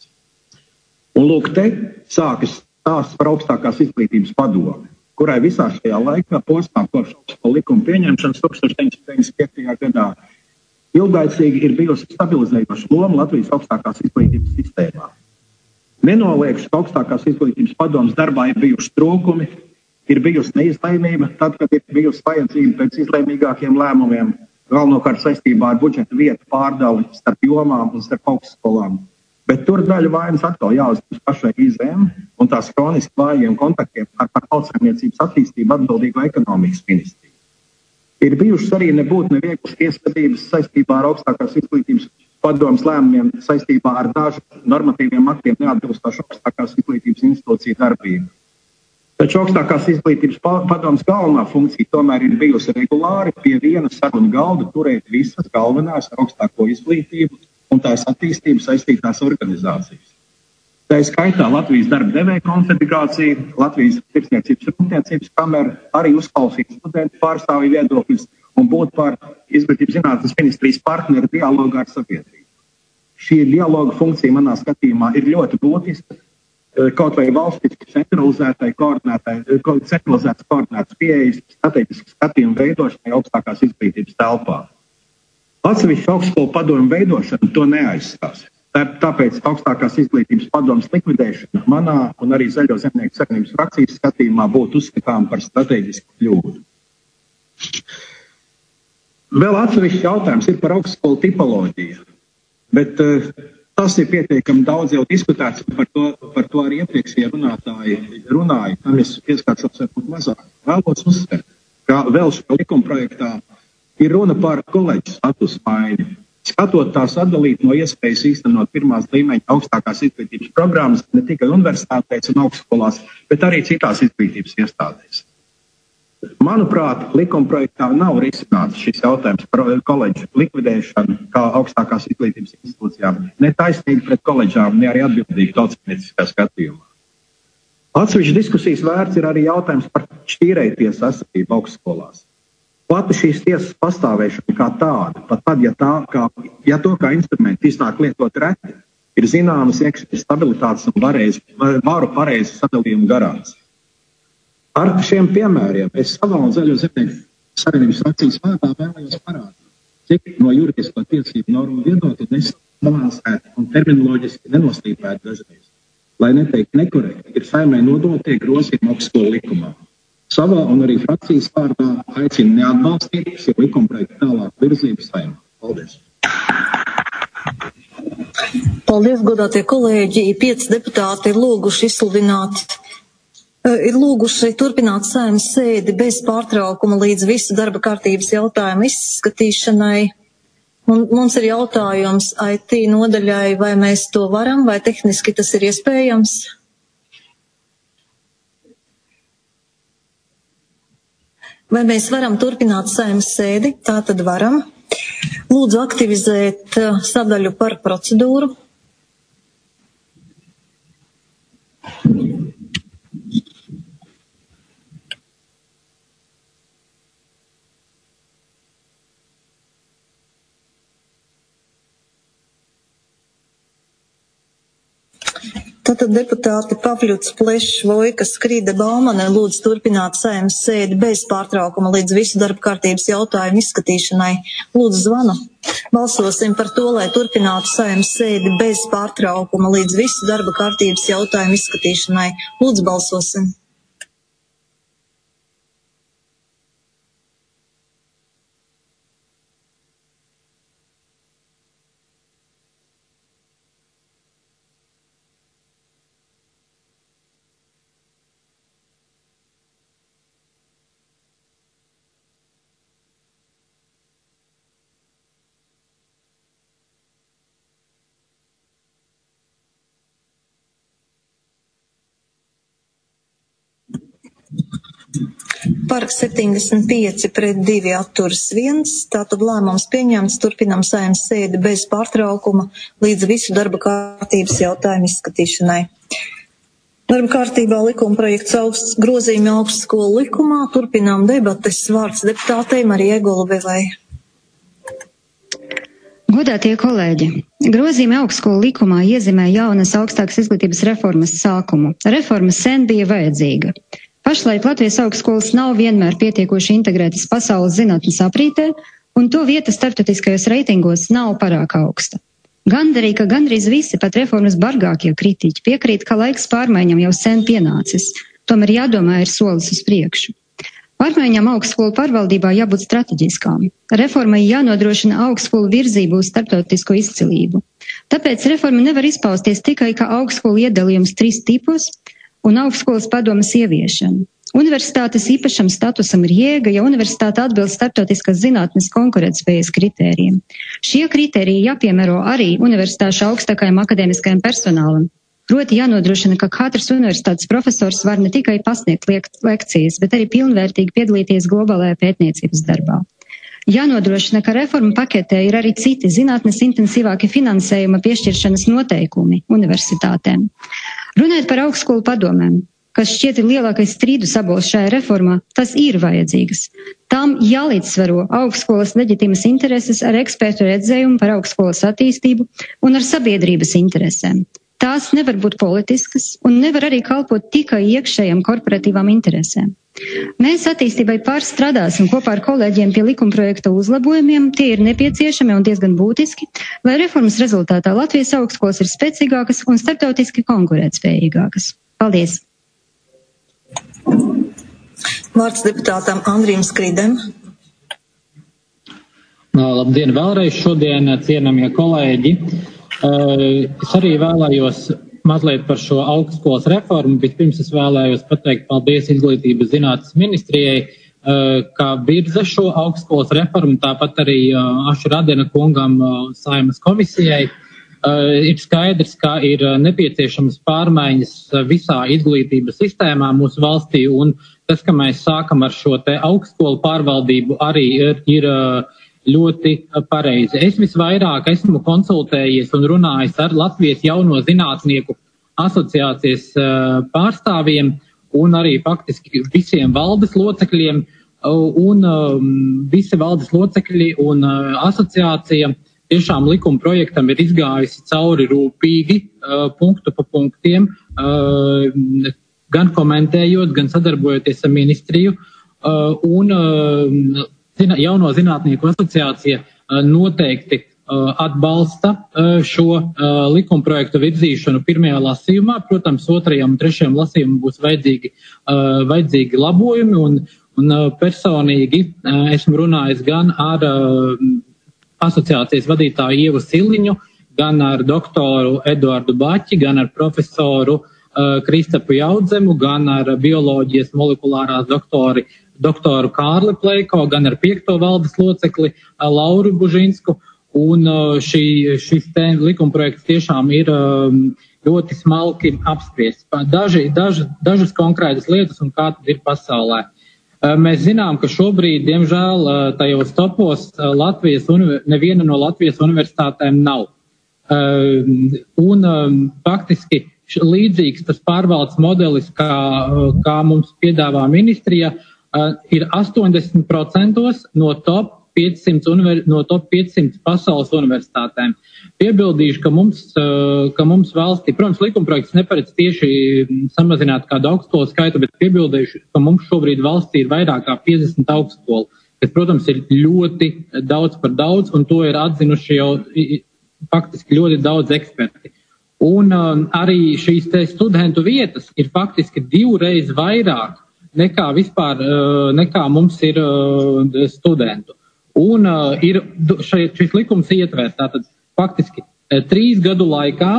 Un lūk, te sākas stāsts par augstākās Izglītības padomi, kurai visā šajā laikā posmā kopš augstskolu likuma pieņemšanas tūkstoš deviņsimt deviņdesmit piektajā gadā ilgaicīgi ir bijusi stabilizējoša loma Latvijas augstākās izglītības sistēmā. Nenoliekšu, ka augstākās izglītības padomas darbā ir bijuši trūkumi, ir bijusi neizlēmība, tad, kad ir bijusi vajadzība pēc izlēmīgākiem lēmumiem, galvenokārt saistībā ar budžeta vietu pārdali starp jomām un starp augstskolām. Bet tur daļa vainas atkal jāuzņemas pašai I Z M un tās kroniski vājiem kontaktiem ar par tautsēmniecības attīstību atbildīgo ekonomikas ministriju. Ir bijušas arī nebūtu nevieglas tiesvedības saistībā ar augstākās izglītības padomas lēmumiem saistībā ar dažu normatīviem aktiem neatbilstošu augstākās izglītības institūciju darbību. Taču augstākās izglītības padomas galvenā funkcija tomēr ir bijusi regulāri pie viena sarunu galda turēt visas galvenās augstāko izglītību un tās attīstību saistītās organizācijas. Tā ir skaitā Latvijas darba devēja konfederācija, Latvijas tirdzniecības un rūpniecības kamera, arī uzklausīt studentu pārstāvju viedokļus un būt par Izglītības zinātnes ministrijas partneri dialogā ar sabiedrību. Šī dialoga funkcija manā skatījumā ir ļoti būtiska, kaut vai valstiski centralizētai, koordinētai, centralizētas koordinētas pieejas, strateģiskas skatījuma veidošanai augstākās izglītības telpā. Atsevišķu augstskolu padomu veidošana to neaizstās. Tāpēc augstākās izglītības padomas likvidēšana manā un arī Zaļo zemnieku savienības frakcijas skatījumā būtu uzskatām par strateģisku kļūdu. Vēl atsevišķs jautājums ir par augstskolu tipoloģiju, bet uh, tas ir pietiekami daudz jau diskutēts, par to, par to arī iepriekšējie runātāji runāja, tam es pieskāršos varbūt mazāk. Vēlos uzsvērt, ka vēl šajā likumprojektā ir runa par koledžu status maiņu. Skatot tās atdalīt no iespējas īstenot pirmās līmeņa augstākās izglītības programmas ne tikai universitātēs un augstskolās, bet arī citās izglītības iestādēs. Manuprāt, likumprojektā nav risināts šis jautājums par koledžu likvidēšanu kā augstākās izglītības institūcijām, ne taisnīgi pret koledžām, ne arī atbildīgi tautsēmnieciskā skatījumā. Atsevišķi diskusijas vērts ir arī jautājums par šķīrējtiesu esamību augstskolās. Pati šīs tiesas pastāvēšana kā tāda, pat tad, ja, tā, kā, ja to kā instrumentu iznāk lietot reti, ir zināmas iekšējas stabilitātes un varēs, varu pareizu sadalījumu garants. Ar šiem piemēriem es savā un Zaļo zemnieku savienības frakcijas vārdā vēlējos parādīt, cik no juridisko tiesību normu viedokļa nesabalansēti un terminoloģiski nenoslīpēti dažreiz, lai neteikt nekorekti, ir Saeimai nodotie grozījumi augstskolu likumā. Savā un arī frakcijas vārdā aicinu neatbalstīt šī likumprojekta tālāk virzību Saeimā. Paldies! Paldies, godātie kolēģi! Pieci deputāti ir lūguši izsludināt, ir lūguši turpināt Saeimas sēdi bez pārtraukuma līdz visu darba kārtības jautājumu izskatīšanai. Un mums ir jautājums I T nodaļai, vai mēs to varam, vai tehniski tas ir iespējams? Vai mēs varam turpināt Saeimas sēdi? Tā tad varam. Lūdzu aktivizēt sadaļu par procedūru. Tātad deputāti Pavļuts, Plešs, Vojka, Skrīde, Baumane lūdzu turpināt Saeimas sēdi bez pārtraukuma līdz visu darba kārtības jautājumu izskatīšanai. Lūdzu zvanu. Balsosim par to, lai turpinātu Saeimas sēdi bez pārtraukuma līdz visu darba kārtības jautājumu izskatīšanai. Lūdzu balsosim. Par septiņdesmit pieci pret divi atturas viens, tātad lēmums pieņemts, turpinam Saeimas sēdi bez pārtraukuma līdz visu darba kārtības jautājumu izskatīšanai. Darba kārtībā likuma projekts augsts grozījumi augstskolu likumā, turpinām debates, vārds deputātei Marijai Golubevai. Godātie kolēģi, grozījumi augstskolu likumā iezīmē jaunas augstākas izglītības reformas sākumu. Reforma sen bija vajadzīga. Pašlaik Latvijas augstskolas nav vienmēr pietiekoši integrētas pasaules zinātnes aprītē, un to vieta starptautiskajos reitingos nav pārāk augsta. Gandarī, ka gandrīz visi, pat reformas bargākie kritiķi, piekrīt, ka laiks pārmaiņam jau sen pienācis, tomēr jādomā ir solis uz priekšu. Pārmaiņām augstskolu pārvaldībā jābūt strateģiskām. Reformai jānodrošina augstskolu virzību uz starptautisko izcilību. Tāpēc reforma nevar izpausties tikai kā augstskolu iedalījums trīs tipos un augstskolas padomas ieviešana. Universitātes īpašam statusam ir jēga, ja universitāte atbilst starptautiskās zinātnes konkurētspējas kritērijiem. Šie kritēriji jāpiemēro arī universitāšu augstākajam akadēmiskajam personālam. Proti jānodrošina, ka katrs universitātes profesors var ne tikai pasniegt lekcijas, bet arī pilnvērtīgi piedalīties globālajā pētniecības darbā. Jānodrošina, ka reforma paketē ir arī citi zinātnes intensīvāki finansējuma piešķiršanas noteikumi universitātēm. Runājot par augstskolu padomēm, kas šķiet ir lielākais strīdu sabols šajā reformā, tas ir vajadzīgas. Tām jālīdzsvaro augstskolas leģitīmas intereses ar ekspertu redzējumu par augstskolas attīstību un ar sabiedrības interesēm. Tās nevar būt politiskas un nevar arī kalpot tikai iekšējām korporatīvām interesēm. Mēs attīstībai pārstrādāsim kopā ar kolēģiem pie likumprojekta uzlabojumiem. Tie ir nepieciešami un diezgan būtiski, lai reformas rezultātā Latvijas augstskolas ir spēcīgākas un starptautiski konkurētspējīgākas. Paldies! Vārds deputātam Andrijam Skridem. Labdien vēlreiz šodien, cienamie kolēģi. Es arī vēlējos mazliet par šo augstskolas reformu. Vispirms es vēlējos pateikt paldies Izglītības zinātnes ministrijai, kā virza šo augstskolas reformu, tāpat arī Aša Radena kungam Saeimas komisijai. Ir skaidrs, ka ir nepieciešamas pārmaiņas visā izglītības sistēmā mūsu valstī, un tas, ka mēs sākam ar šo te augstskolu pārvaldību, arī ir, ir ļoti pareizi. Es visvairāk esmu konsultējies un runājis ar Latvijas jauno zinātnieku asociācijas pārstāvjiem un arī faktiski visiem valdes locekļiem, un visi valdes locekļi un asociācija tiešām likuma projektam ir izgājusi cauri rūpīgi, punktu pa punktiem, gan komentējot, gan sadarbojoties ar ministriju, un Jauno zinātnieku asociācija noteikti atbalsta šo likumprojektu virzīšanu pirmajā lasījumā. Protams, otrajam un trešajam lasījumam būs vajadzīgi, vajadzīgi labojumi, un, un personīgi esmu runājis gan ar asociācijas vadītāju Ievu Siliņu, gan ar doktoru Eduardu Baķi, gan ar profesoru Kristapu Jaudzemu, gan ar bioloģijas molekulārās doktori doktoru Kārli Pleiko, gan ar piekto valdes locekli Lauru Bužinsku, un šī, šis te likumprojekts tiešām ir ļoti smalki apspriests. Daži, daži, dažas konkrētas lietas un kā tad ir pasaulē. Mēs zinām, ka šobrīd, diemžēl, tajos topos Latvijas, neviena no Latvijas universitātēm nav. Un faktiski līdzīgs tas pārvaldes modelis, kā, kā mums piedāvā ministrija, Uh, ir astoņdesmit procenti no top piecsimt, unver, no top piecsimt pasaules universitātēm. Piebildīšu, ka mums, uh, ka mums valstī, protams, likumprojekts neparedz tieši samazināt kādu augstskolu skaitu, bet piebildīšu, ka mums šobrīd valstī ir vairāk kā piecdesmit augstskolu, kas, protams, ir ļoti daudz par daudz, un to ir atzinuši jau faktiski ļoti daudz eksperti. Un uh, arī šīs te studentu vietas ir faktiski divreiz vairāk nekā vispār, nekā mums ir studentu. Un ir šeit, šis likums ietver, tātad faktiski trīs gadu laikā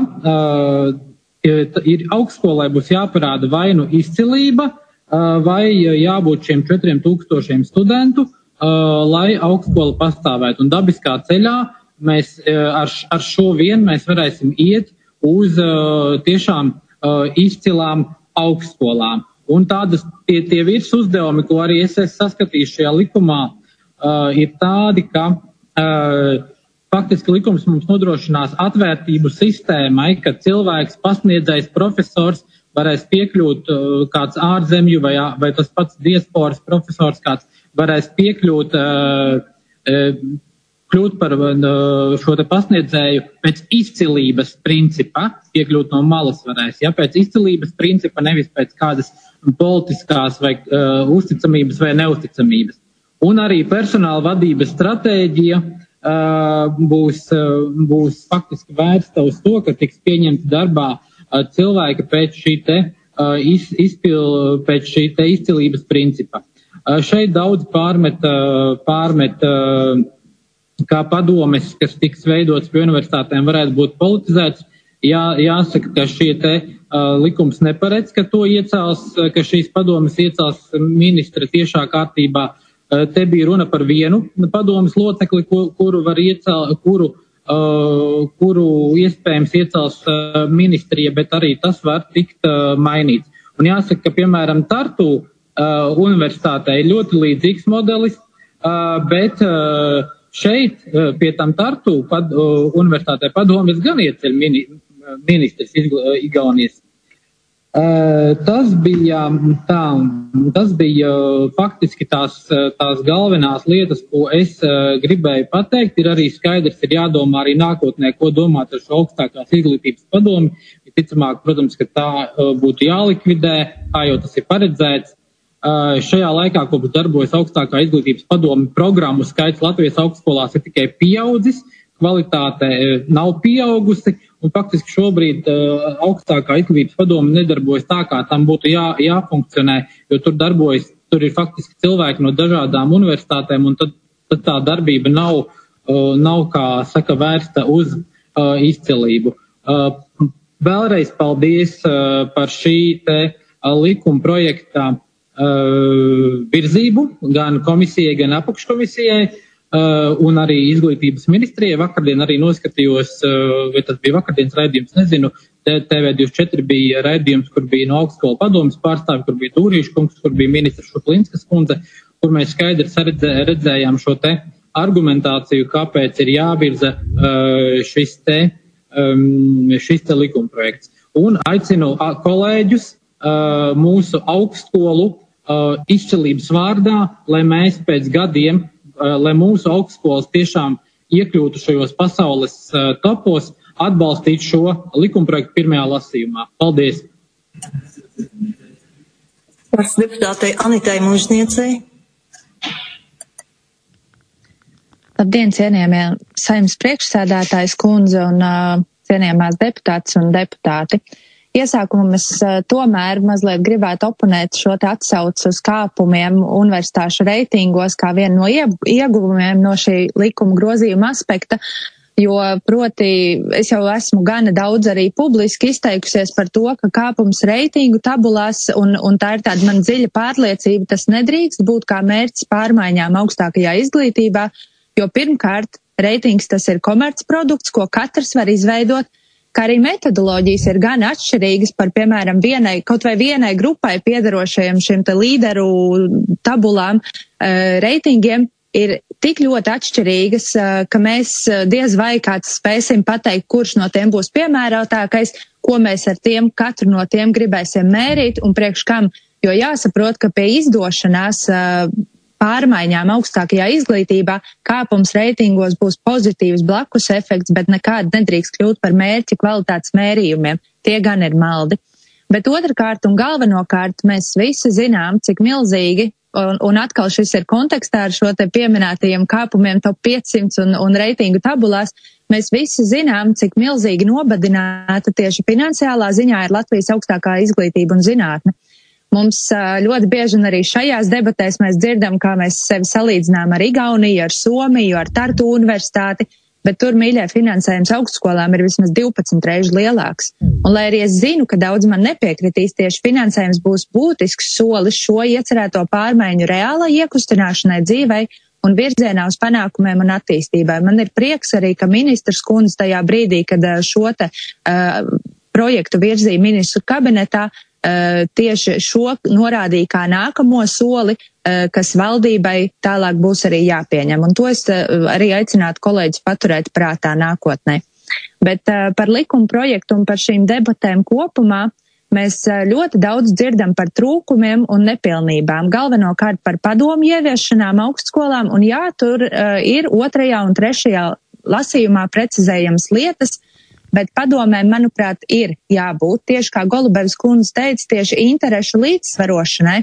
ir augstskolai būs jāparāda vai nu izcilība, vai jābūt šiem četriem tūkstošiem studentu, lai augstskola pastāvētu. Un dabiskā ceļā mēs ar, ar šo vien mēs varēsim iet uz tiešām izcilām augstskolām. Un tādas tie, tie virs uzdevumi, ko arī es esmu saskatījis šajā likumā, uh, ir tādi, ka uh, faktiski likums mums nodrošinās atvērtību sistēmai, ka cilvēks, pasniedzējs, profesors varēs piekļūt uh, kāds ārzemju vai, vai tas pats diasporas profesors kāds varēs piekļūt, uh, uh, kļūt par uh, šo te pasniedzēju pēc izcilības principa, piekļūt no malas varēs, ja, pēc izcilības principa, nevis pēc kādas politiskās vai uh, uzticamības vai neusticamības. Un arī personāla vadības stratēģija uh, būs, uh, būs faktiski vērsta uz to, ka tiks pieņemti darbā uh, cilvēki pēc šī te, uh, iz, izpil, pēc šī te izcilības principa. Uh, šeit daudz pārmet, uh, pārmet uh, kā padomes, kas tiks veidots pie universitātēm, varētu būt politizēts. Jā, jāsaka, ka šie te uh, likums neparedz, ka to iecels, ka šīs padomes iecels ministra tiešā kārtībā. Uh, te bija runa par vienu padomes locekli, kur, kuru var iecelt, kuru, uh, kuru iespējams iecels uh, ministrija, bet arī tas var tikt uh, mainīts. Un jāsaka, ka, piemēram, Tartu uh, universitātē ir ļoti līdzīgs modelis, uh, bet uh, šeit uh, pie tam Tartu pad, uh, universitātē padomes gan ieceļ mini, ministrs Igaunijas. Uh, tas bija tā, tas bija uh, faktiski tās, tās galvenās lietas, ko es uh, gribēju pateikt. Ir arī skaidrs, ir jādomā arī nākotnē, ko domāt ar šo augstākās izglītības padomi. Ticamāk, protams, ka tā uh, būtu jālikvidē, kā jau tas ir paredzēts. Šajā laikā, kopš darbojas augstākā izglītības padome, programmu skaits Latvijas augstskolās ir tikai pieaudzis, kvalitāte nav pieaugusi, un faktiski šobrīd augstākā izglītības padome nedarbojas tā, kā tam būtu jā, jāfunkcionē, jo tur darbojas, tur ir faktiski cilvēki no dažādām universitātēm, un tad, tad tā darbība nav, nav, kā saka, vērsta uz izcilību. Vēlreiz paldies par šī te likuma projekta Uh, virzību gan komisijai, gan apakškomisijai uh, un arī izglītības ministrijai. Vakardien arī noskatījos, uh, vai tas bija vakardienas raidījums, nezinu, T V divdesmit četri bija raidījums, kur bija no augstskola padomas pārstāvi, kur bija Dūrīša kungs, kur bija ministra Šuplinskas kundze, kur mēs skaidri redzē, redzējām šo te argumentāciju, kāpēc ir jāvirza uh, šis te, um, šis te likumprojekts. Un aicinu uh, kolēģus uh, mūsu augstskolu Uh, izcilības vārdā, lai mēs pēc gadiem, uh, lai mūsu augstskolas tiešām iekļūtu šajos pasaules uh, topos, atbalstīt šo likumprojektu pirmajā lasījumā. Paldies! Vārds deputātei Anitai Mužniecei. Labdien, cienījamie Saeimas priekšsēdētājs kundze un uh, cienījamās deputātes un deputāti. Iesākumā es uh, tomēr mazliet gribētu oponēt šo te atsaucu uz kāpumiem universitāšu reitingos kā vienu no ieguvumiem no šī likuma grozījuma aspekta, jo proti es jau esmu gana daudz arī publiski izteikusies par to, ka kāpums reitingu tabulās, un, un tā ir tāda man dziļa pārliecība, tas nedrīkst būt kā mērķis pārmaiņām augstākajā izglītībā, jo pirmkārt reitings tas ir komercprodukts, ko katrs var izveidot, kā arī metodoloģijas ir gan atšķirīgas par, piemēram, vienai, kaut vai vienai grupai piedarošajiem šiem te līderu tabulām, uh, reitingiem ir tik ļoti atšķirīgas, uh, ka mēs diez vai kāds spēsim pateikt, kurš no tiem būs piemērotākais, ko mēs ar tiem, katru no tiem gribēsim mērīt un priekš kam, jo jāsaprot, ka pie izdošanās uh, pārmaiņām augstākajā izglītībā kāpums reitingos būs pozitīvs blakus efekts, bet nekād nedrīkst kļūt par mērķi kvalitātes mērījumiem. Tie gan ir maldi. Bet otrkārt un galvenokārt mēs visi zinām, cik milzīgi, un, un atkal šis ir kontekstā ar šo te pieminētajiem kāpumiem top piecsimt un, un reitingu tabulās, mēs visi zinām, cik milzīgi nobadināta tieši finansiālā ziņā ir Latvijas augstākā izglītība un zinātne. Mums ļoti bieži un arī šajās debatēs mēs dzirdam, kā mēs sevi salīdzinām ar Igauniju, ar Somiju, ar Tartu universitāti, bet tur, mīļie, finansējums augstskolām ir vismaz divpadsmit reižu lielāks. Un lai arī es zinu, ka daudz man nepiekritīs, tieši finansējums būs būtisks solis šo iecerēto pārmaiņu reālai iekustināšanai dzīvei un virzienā uz panākumiem un attīstībai. Man ir prieks arī, ka ministrs kundze tajā brīdī, kad šo te uh, projektu virzīja ministru kabinetā, Uh, tieši šo norādīja kā nākamo soli, uh, kas valdībai tālāk būs arī jāpieņem. Un to es uh, arī aicinātu kolēģis paturēt prātā nākotnē. Bet uh, par likuma projektu un par šīm debatēm kopumā mēs uh, ļoti daudz dzirdam par trūkumiem un nepilnībām. Galvenokārt par padomu ieviešanām augstskolām, un jā, tur uh, ir otrajā un trešajā lasījumā precizējams lietas, bet padomēm, manuprāt, ir jābūt tieši, kā Golubevs kundze teica, tieši interešu līdzsvarošanai.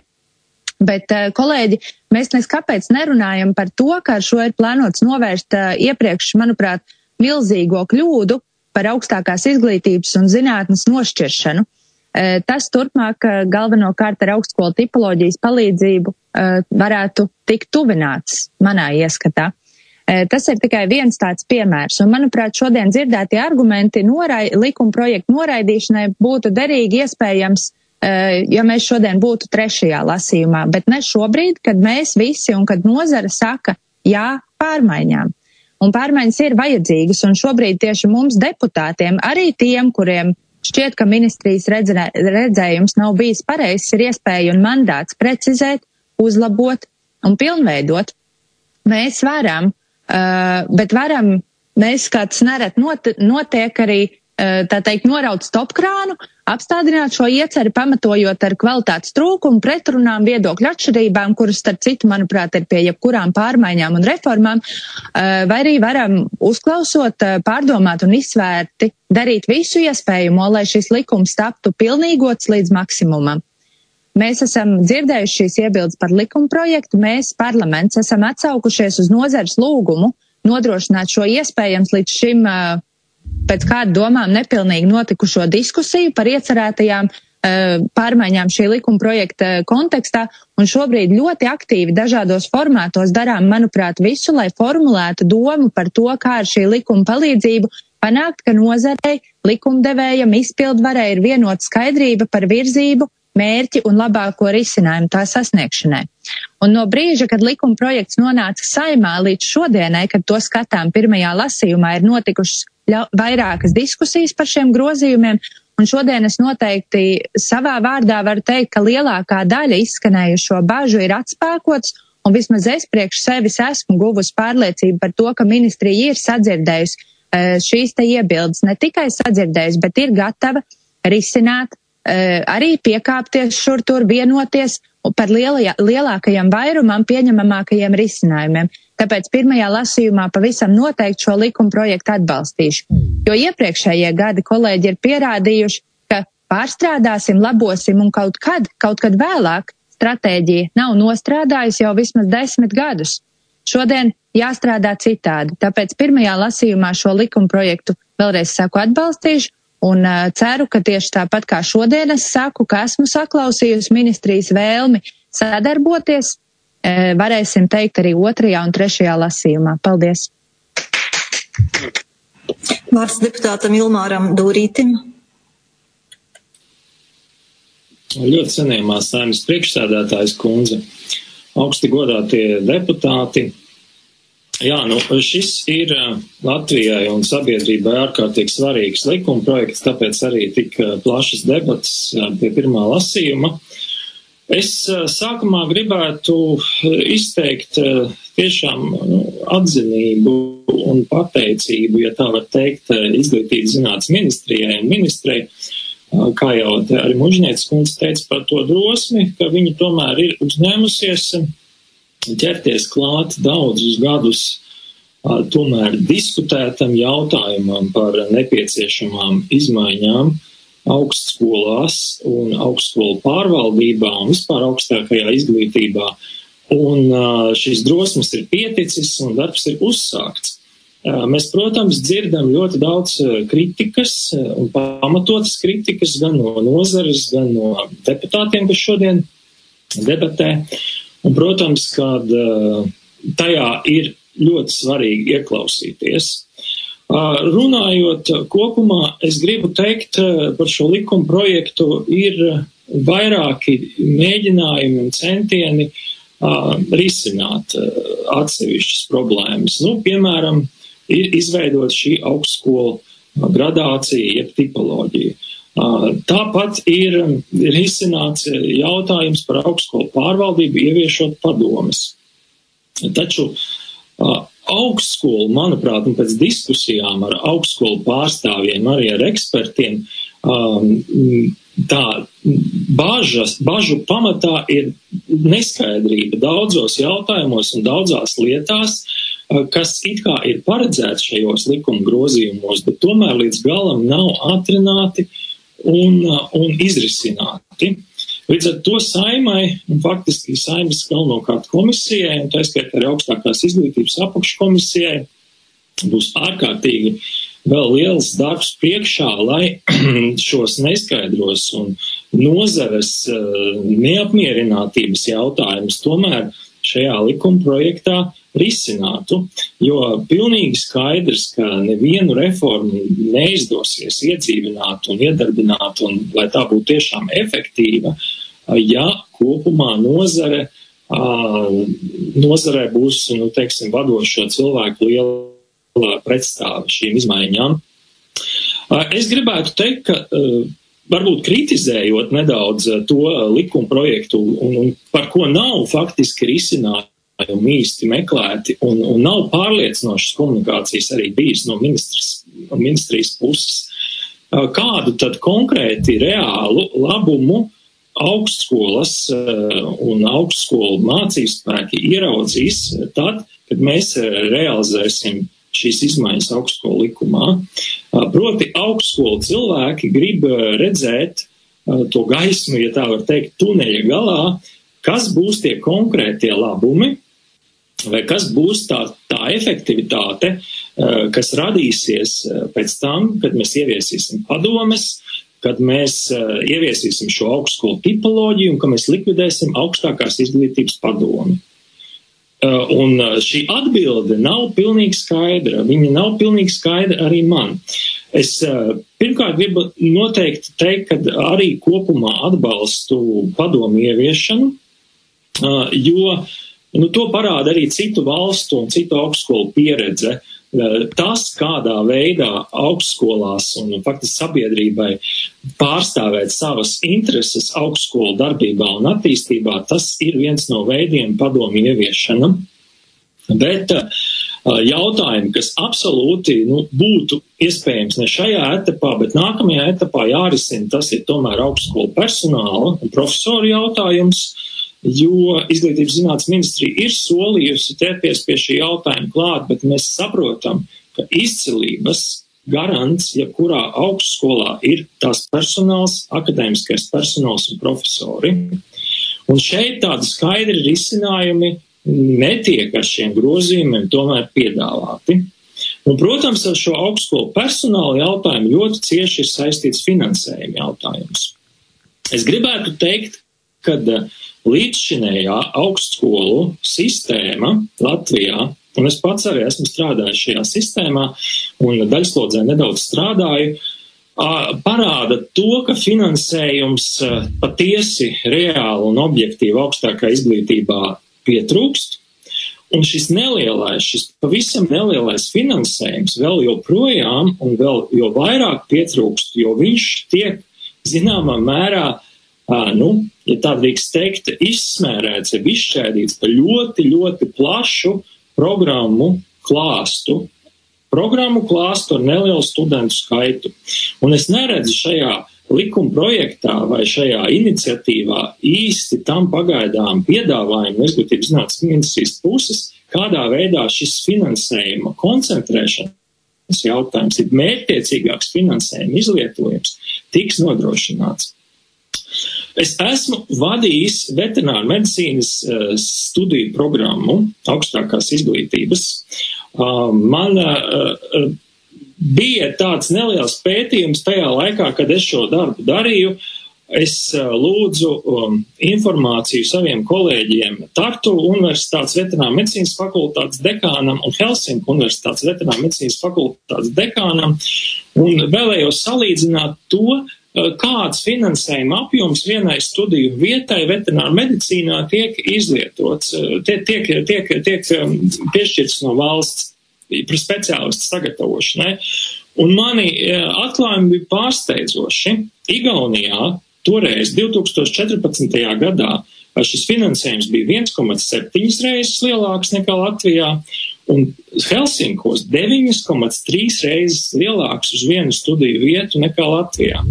Bet, kolēģi, mēs nes kāpēc nerunājam par to, ka ar šo ir plānots novērst iepriekš, manuprāt, milzīgo kļūdu par augstākās izglītības un zinātnes nošķiršanu. Tas turpmāk galvenokārt ar augstskolu tipoloģijas palīdzību varētu tikt tuvināts manā ieskatā. Tas ir tikai viens tāds piemērs, un, manuprāt, šodien dzirdētie argumenti norai, likuma projektu noraidīšanai būtu derīgi iespējams, ja mēs šodien būtu trešajā lasījumā, bet ne šobrīd, kad mēs visi un kad nozara saka jā pārmaiņām. Un pārmaiņas ir vajadzīgas, un šobrīd tieši mums deputātiem, arī tiem, kuriem šķiet, ka ministrijas redzē, redzējums nav bijis pareizs, ir iespēja un mandāts precizēt, uzlabot un pilnveidot. Mēs varam Uh, bet varam, mēs kāds neret not, notiek arī, uh, tā teikt, noraut stopkrānu, apstādināt šo ieceri, pamatojot ar kvalitātes trūkumu, pretrunām, viedokļu atšķirībām, kuras, starp citu, manuprāt, ir pie jebkurām pārmaiņām un reformām, uh, vai arī varam uzklausot, uh, pārdomāt un izsvērti, darīt visu iespējamo, lai šis likums taptu pilnīgots līdz maksimumam. mēs esam dzirdējuši šīs iebildes par likuma projektu, mēs parlaments esam atsaukušies uz nozares lūgumu nodrošināt šo iespējams līdz šim pēc kādu domām nepilnīgi notikušo diskusiju par iecerētajām pārmaiņām šī likuma projekta kontekstā, un šobrīd ļoti aktīvi dažādos formātos darām, manuprāt, visu, lai formulētu domu par to, kā ar šī likuma palīdzību panākt, ka nozarei, likumdevējam, izpildvarai ir vienota skaidrība par virzību, mērķi un labāko risinājumu tā sasniegšanai. Un no brīža, kad likuma projekts nonāca Saeimā līdz šodienai, kad to skatām pirmajā lasījumā, ir notikušas vairākas diskusijas par šiem grozījumiem, un šodien es noteikti savā vārdā varu teikt, ka lielākā daļa izskanējušo bažu ir atspēkots, un vismaz es priekš sevis esmu guvusi pārliecību par to, ka ministrija ir sadzirdējusi šīs te iebildes, ne tikai sadzirdējusi, bet ir gatava risināt, arī piekāpties šur tur, vienoties par lielajā, lielākajam vairumam pieņemamākajiem risinājumiem. Tāpēc pirmajā lasījumā pavisam noteikti šo likuma projektu atbalstīšu. Jo iepriekšējie gadi kolēģi ir pierādījuši, ka pārstrādāsim, labosim un kaut kad, kaut kad vēlāk stratēģija nav nostrādājusi jau vismaz desmit gadus. Šodien jāstrādā citādi. Tāpēc pirmajā lasījumā šo likuma projektu vēlreiz saku atbalstīšu un uh, ceru, ka tieši tāpat kā šodien es saku, ka esmu saklausījusi ministrijas vēlmi sadarboties, varēsim teikt arī otrajā un trešajā lasījumā. Paldies. Vārds deputātam Ilmāram Dūrītim. Ļoti cienījamā Saeimas priekšsēdētājas kundze, augsti godātie deputāti. Jā, nu, šis ir Latvijai un sabiedrībai ārkārtīgi svarīgs likuma projekts, tāpēc arī tik plašas debatas pie pirmā lasījuma. Es sākumā gribētu izteikt tiešām atzinību un pateicību, ja tā var teikt, izglītības zinātnes ministrijai un ministrei, kā jau arī Mužnieces kundze teica par to drosmi, ka viņi tomēr ir uzņēmusies ķerties klāt daudzus gadus tomēr diskutētam jautājumam par nepieciešamām izmaiņām augstskolās un augstskolu pārvaldībā un vispār augstākajā izglītībā. Un šīs drosmes ir pieticis un darbs ir uzsākts. Mēs, protams, dzirdam ļoti daudz kritikas un pamatotas kritikas gan no nozares, gan no deputātiem, kas šodien debatē. Un, protams, kad tajā ir ļoti svarīgi ieklausīties. Runājot kopumā, es gribu teikt par šo likuma projektu, ir vairāki mēģinājumi un centieni uh, risināt uh, atsevišķas problēmas. Nu, piemēram, ir izveidot šī augstskolu gradācija, jeb tipoloģija. Uh, tāpat ir risināts jautājums par augstskolu pārvaldību, ieviešot padomes. Taču uh, augstskolu, manuprāt, un pēc diskusijām ar augstskolu pārstāvjiem, arī ar ekspertiem, tā bažas, bažu pamatā ir neskaidrība daudzos jautājumos un daudzās lietās, kas it kā ir paredzēts šajos likuma grozījumos, bet tomēr līdz galam nav atrunāti un, un izrisināti. Līdz ar to Saeimai, un faktiski Saeimas galvenokārt komisijai, un tā skaitā arī augstākās izglītības apakškomisijai, būs ārkārtīgi vēl liels darbs priekšā, lai šos neskaidros un nozares neapmierinātības jautājumus tomēr šajā likuma projektā risinātu, jo pilnīgi skaidrs, ka nevienu reformu neizdosies iedzīvināt un iedarbināt, un lai tā būtu tiešām efektīva, ja kopumā nozare, nozarē būs, nu, teiksim, vadošo cilvēku liela pretstāve šīm izmaiņām. Es gribētu teikt, ka varbūt kritizējot nedaudz to likuma projektu, un, un par ko nav faktiski risinājumi īsti meklēti, un, un nav pārliecinošas komunikācijas arī bijis no ministras, no ministrijas puses, kādu tad konkrēti reālu labumu augstskolas un augstskolu mācībspēki ieraudzīs tad, kad mēs realizēsim šīs izmaiņas augstskolu likumā. Proti augstskolu cilvēki grib redzēt to gaismu, ja tā var teikt, tuneļa galā, kas būs tie konkrētie labumi, vai kas būs tā, tā efektivitāte, kas radīsies pēc tam, kad mēs ieviesīsim padomes, kad mēs ieviesīsim šo augstskolu tipoloģiju un ka mēs likvidēsim augstākās izglītības padomi. Un šī atbilde nav pilnīgi skaidra, viņa nav pilnīgi skaidra arī man. Es pirmkārt gribu noteikti teikt, ka arī kopumā atbalstu padomu ieviešanu, jo nu, to parāda arī citu valstu un citu augstskolu pieredze. Tas, kādā veidā augstskolās un faktiski sabiedrībai pārstāvēt savas intereses augstskolu darbībā un attīstībā, tas ir viens no veidiem padomu ieviešana. Bet jautājumi, kas absolūti nu, būtu iespējams ne šajā etapā, bet nākamajā etapā jārisina, tas ir tomēr augstskolu personāla un profesoru jautājums, jo Izglītības zinātnes ministrija ir solījusi ķerties pie šī jautājuma klāt, bet mēs saprotam, ka izcilības garants, jebkurā augstskolā ir tās personāls, akadēmiskais personāls un profesori. Un šeit tādi skaidri risinājumi netiek ar šiem grozījumiem tomēr piedāvāti. Un, protams, ar šo augstskolu personāla jautājumu ļoti cieši ir saistīts finansējuma jautājums. Es gribētu teikt, kad līdzšinējā augstskolu sistēma Latvijā, un es pats arī esmu strādājis šajā sistēmā un daļslodzē nedaudz strādāju, parāda to, ka finansējums patiesi reāli un objektīvi augstākā izglītībā pietrūkst, un šis nelielais, šis pavisam nelielais finansējums vēl joprojām un vēl jo vairāk pietrūkst, jo viņš tiek zināmā mērā nu, ja tā drīkst teikt, izsmērēts, ja izšķēdīts par ļoti, ļoti plašu programmu klāstu, programmu klāstu ar nelielu studentu skaitu. Un es neredzu šajā likuma projektā vai šajā iniciatīvā īsti tam pagaidām piedāvājumu Izglītības zinātnes ministrijas puses, kādā veidā šis finansējuma koncentrēšanas jautājums, ir mērķtiecīgāks finansējuma izlietojums, tiks nodrošināts. Es esmu vadījis veterināru medicīnas uh, studiju programmu augstākās izglītības. Uh, man uh, bija tāds neliels pētījums tajā laikā, kad es šo darbu darīju. Es uh, lūdzu um, informāciju saviem kolēģiem Tartu Universitātes veterināru medicīnas fakultātes dekānam un Helsinku Universitātes veterināru medicīnas fakultātes dekānam un vēlējos salīdzināt to, kāds finansējuma apjoms vienai studiju vietai veterināru medicīnā tiek izlietots, tiek, tiek, tiek, tiek piešķirts no valsts par speciālistu sagatavošanai. Un mani atklājumi bija pārsteidzoši. Igaunijā toreiz divi tūkstoši četrpadsmitajā gadā šis finansējums bija viens komats septiņas reizes lielāks nekā Latvijā, un Helsinkos deviņas komats trīs reizes lielāks uz vienu studiju vietu nekā Latvijā.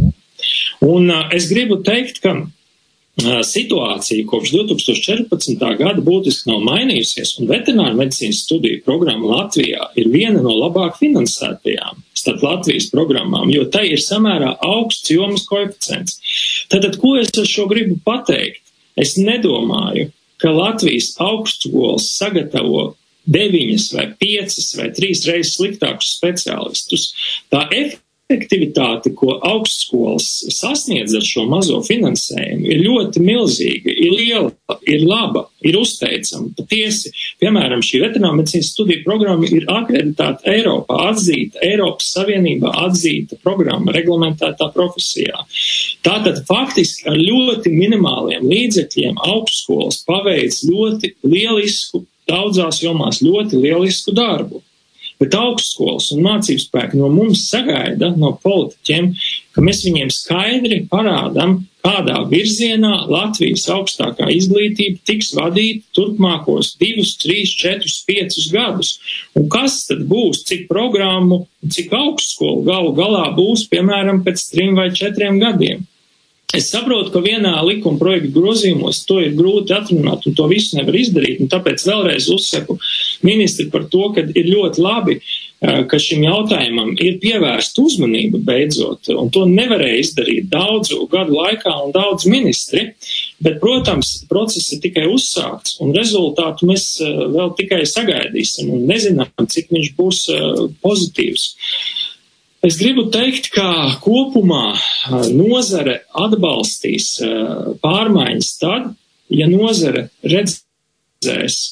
Un uh, es gribu teikt, ka uh, situācija kopš divi tūkstoši četrpadsmitā gada būtiski nav mainījusies, un veterināru medicīnas studiju programma Latvijā ir viena no labāk finansētajām starp Latvijas programmām, jo tai ir samērā augsts jomas koeficients. Tātad, ko es ar šo gribu pateikt? Es nedomāju, ka Latvijas augstskolas sagatavo deviņas vai piecas vai trīs reizes sliktākus speciālistus. Tā efektivitāte, ko augstskolas sasniedz ar šo mazo finansējumu, ir ļoti milzīga, ir liela, ir laba, ir uzteicama. Patiesi, piemēram, šī veterināru medicīnas studiju programma ir akreditēta Eiropā, atzīta Eiropas Savienībā, atzīta programma, reglamentētā profesijā. Tātad faktiski ar ļoti minimāliem līdzekļiem augstskolas paveic ļoti lielisku, daudzās jomās ļoti lielisku darbu. Bet augstskolas un mācību spēki no mums sagaida, no politiķiem, ka mēs viņiem skaidri parādām, kādā virzienā Latvijas augstākā izglītība tiks vadīta turpmākos divus, trīs, četrus, piecus gadus. Un kas tad būs, cik programmu, cik augstskolu galu galā būs, piemēram, pēc trim vai četriem gadiem. Es saprotu, ka vienā likuma projekta grozījumos to ir grūti atrunāt un to visu nevar izdarīt, un tāpēc vēlreiz uzsaku ministri par to, ka ir ļoti labi, ka šim jautājumam ir pievērsta uzmanība beidzot, un to nevarēja izdarīt daudzu gadu laikā un daudz ministri, bet, protams, process ir tikai uzsākts, un rezultātu mēs vēl tikai sagaidīsim, un nezinām, cik viņš būs pozitīvs. Es gribu teikt, ka kopumā nozare atbalstīs pārmaiņas tad, ja nozare redzēs,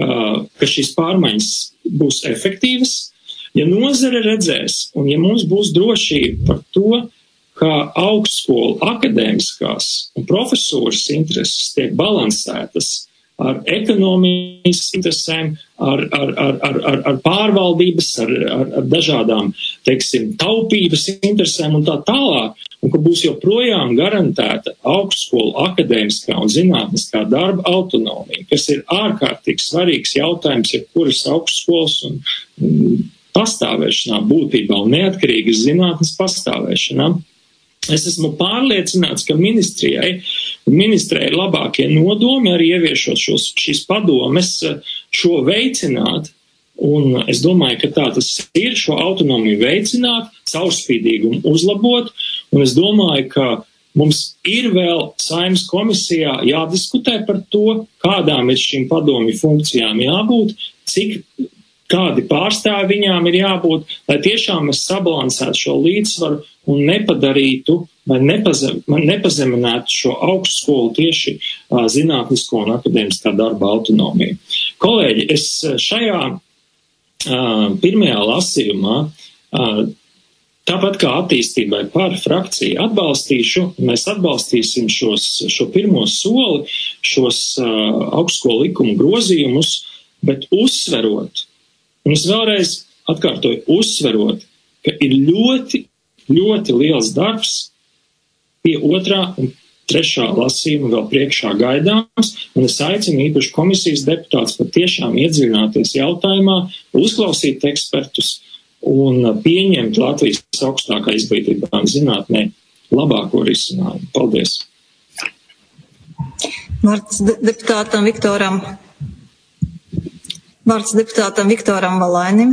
ka šīs pārmaiņas būs efektīvas, ja nozare redzēs un ja mums būs drošība par to, ka augstskolu akadēmiskās un profesūras intereses tiek balansētas ar ekonomijas interesēm, ar, ar, ar, ar, ar, ar pārvaldības, ar, ar, ar dažādām, teiksim, taupības interesēm un tā tālāk, un ka būs joprojām garantēta augstskolu akadēmiskā un zinātniskā darba autonomija, kas ir ārkārtīgi svarīgs jautājums, ja kuras augstskolas un, un pastāvēšanā būtībā un neatkarīgas zinātnes pastāvēšanā. Es esmu pārliecināts, ka ministrijai un ministrei ir labākie nodomi arī ieviešot šos, šīs padomes šo veicināt, un es domāju, ka tā tas ir, šo autonomiju veicināt, caurspīdīgumu uzlabot, un es domāju, ka mums ir vēl Saeimas komisijā jādiskutē par to, kādām ir šīm padomju funkcijām jābūt, cik kādi pārstāvi viņām ir jābūt, lai tiešām mēs sabalansētu šo līdzsvaru un nepadarītu vai nepazem, nepazeminētu šo augstskolu tieši uh, zinātnisko un akadēmiskā darba autonomiju. Kolēģi, es šajā uh, pirmajā lasījumā, uh, tāpat kā attīstībai par frakciju atbalstīšu, mēs atbalstīsim šos, šo pirmo soli, šos uh, augstskolu likumu grozījumus, bet uzsverot, un es vēlreiz atkārtoju, uzsverot, ka ir ļoti, ļoti liels darbs pie otrā un trešā lasījuma vēl priekšā gaidāms, un es aicinu īpaši komisijas deputātus patiešām iedziļināties jautājumā, uzklausīt ekspertus un pieņemt Latvijas augstākā izglītībā un zinātnē labāko risinājumu. Paldies! Vārds deputātam Viktoram. Vārds deputātam Viktoram Valainim.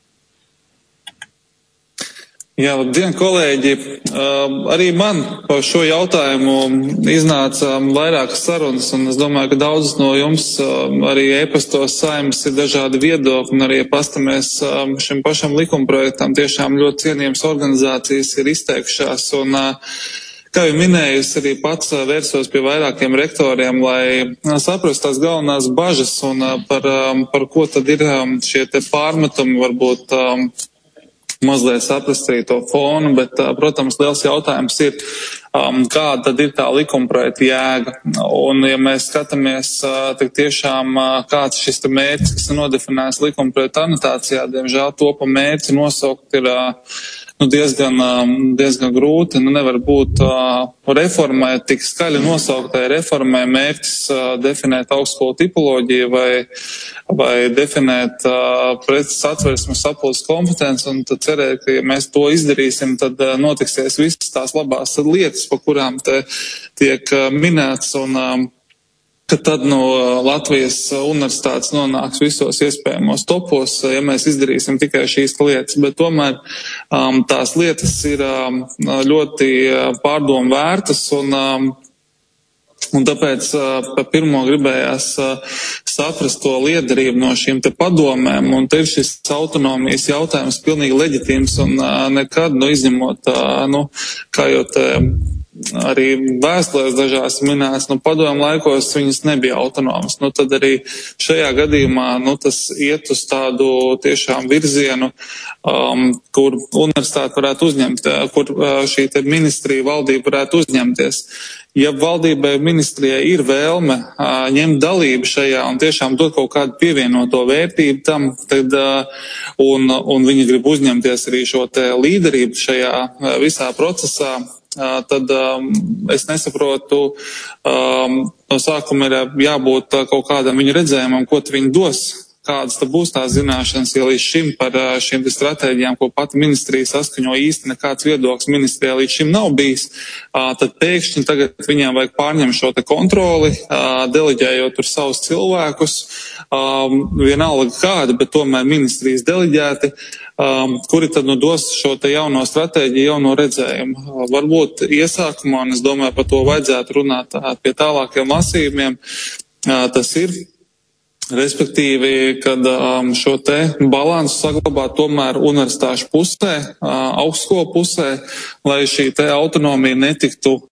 Jā, labdien, kolēģi! Uh, arī man par šo jautājumu iznāca vairākas sarunas, un es domāju, ka daudz no jums uh, arī e-pastos Saeimas ir dažādi viedokļi, un arī pastamies uh, šim pašam likumprojektam tiešām ļoti cienījams organizācijas ir izteikušās, un uh, kā jau minēju, es arī pats uh, vērsos pie vairākiem rektoriem, lai uh, saprastu tās galvenās bažas un uh, par, um, par ko tad ir um, šie te pārmetumi varbūt um, mazliet saprast arī to fonu, bet, protams, liels jautājums ir, um, kāda tad ir tā likumprojekta jēga. Un, ja mēs skatāmies, uh, tik tiešām, uh, kāds šis te mērķis, kas ir nodefinēts likumprojekta anotācijā, diemžēl to pa mērķi nosaukt ir uh, nu, diezgan, uh, diezgan grūti. Nu, nevar būt uh, reformai, tik skaļi nosauktai reformai mērķis uh, definēt augstskolu tipoloģiju vai vai definēt uh, preces atversmes sapulces kompetenci, un tad cerēt, ka, ja mēs to izdarīsim, tad uh, notiksies visas tās labās lietas, pa kurām te tiek uh, minēts, un um, ka tad no Latvijas universitātes nonāks visos iespējamos topos, ja mēs izdarīsim tikai šīs lietas, bet tomēr um, tās lietas ir um, ļoti pārdomu vērtas, un um, Un tāpēc uh, pa pirmo gribējās uh, saprast to liederību no šīm te padomēm, un te ir šis autonomijas jautājums pilnīgi leģitīms, un uh, nekad, nu, izņemot, uh, nu, kā jau te arī vēstulēs dažās minēts, nu, padomu laikos viņas nebija autonomas. Nu, tad arī šajā gadījumā, nu, tas iet uz tādu tiešām virzienu, um, kur universitāte varētu uzņemt, kur uh, šī te ministrija valdība varētu uzņemties. Ja valdībai ministrijai ir vēlme uh, ņemt dalību šajā un tiešām dot kaut kādu pievienoto vērtību tam, tad, uh, un, un viņi grib uzņemties arī šo te līderību šajā uh, visā procesā, uh, tad um, es nesaprotu, um, no sākuma ir jābūt uh, kaut kādam viņu redzējumam, ko viņi dos. Kādas tad būs tās zināšanas, ja līdz šim par šīm stratēģijām, ko pati ministrija saskaņo, īsti nekāds viedoklis ministrijā līdz šim nav bijis, tad pēkšņi tagad viņām vajag pārņemt šo te kontroli, deleģējot tur savus cilvēkus, vienalga kāda, bet tomēr ministrijas deleģēti, Um, kuri tad nu dos šo te jauno stratēģiju, jauno redzējumu. Uh, varbūt iesākumā, un es domāju, par to vajadzētu runāt uh, pie tālākiem lasījumiem, uh, tas ir, respektīvi, kad um, šo te balansu saglabāt tomēr universitāšu pusē, uh, augstskolu pusē, lai šī te autonomija netiktu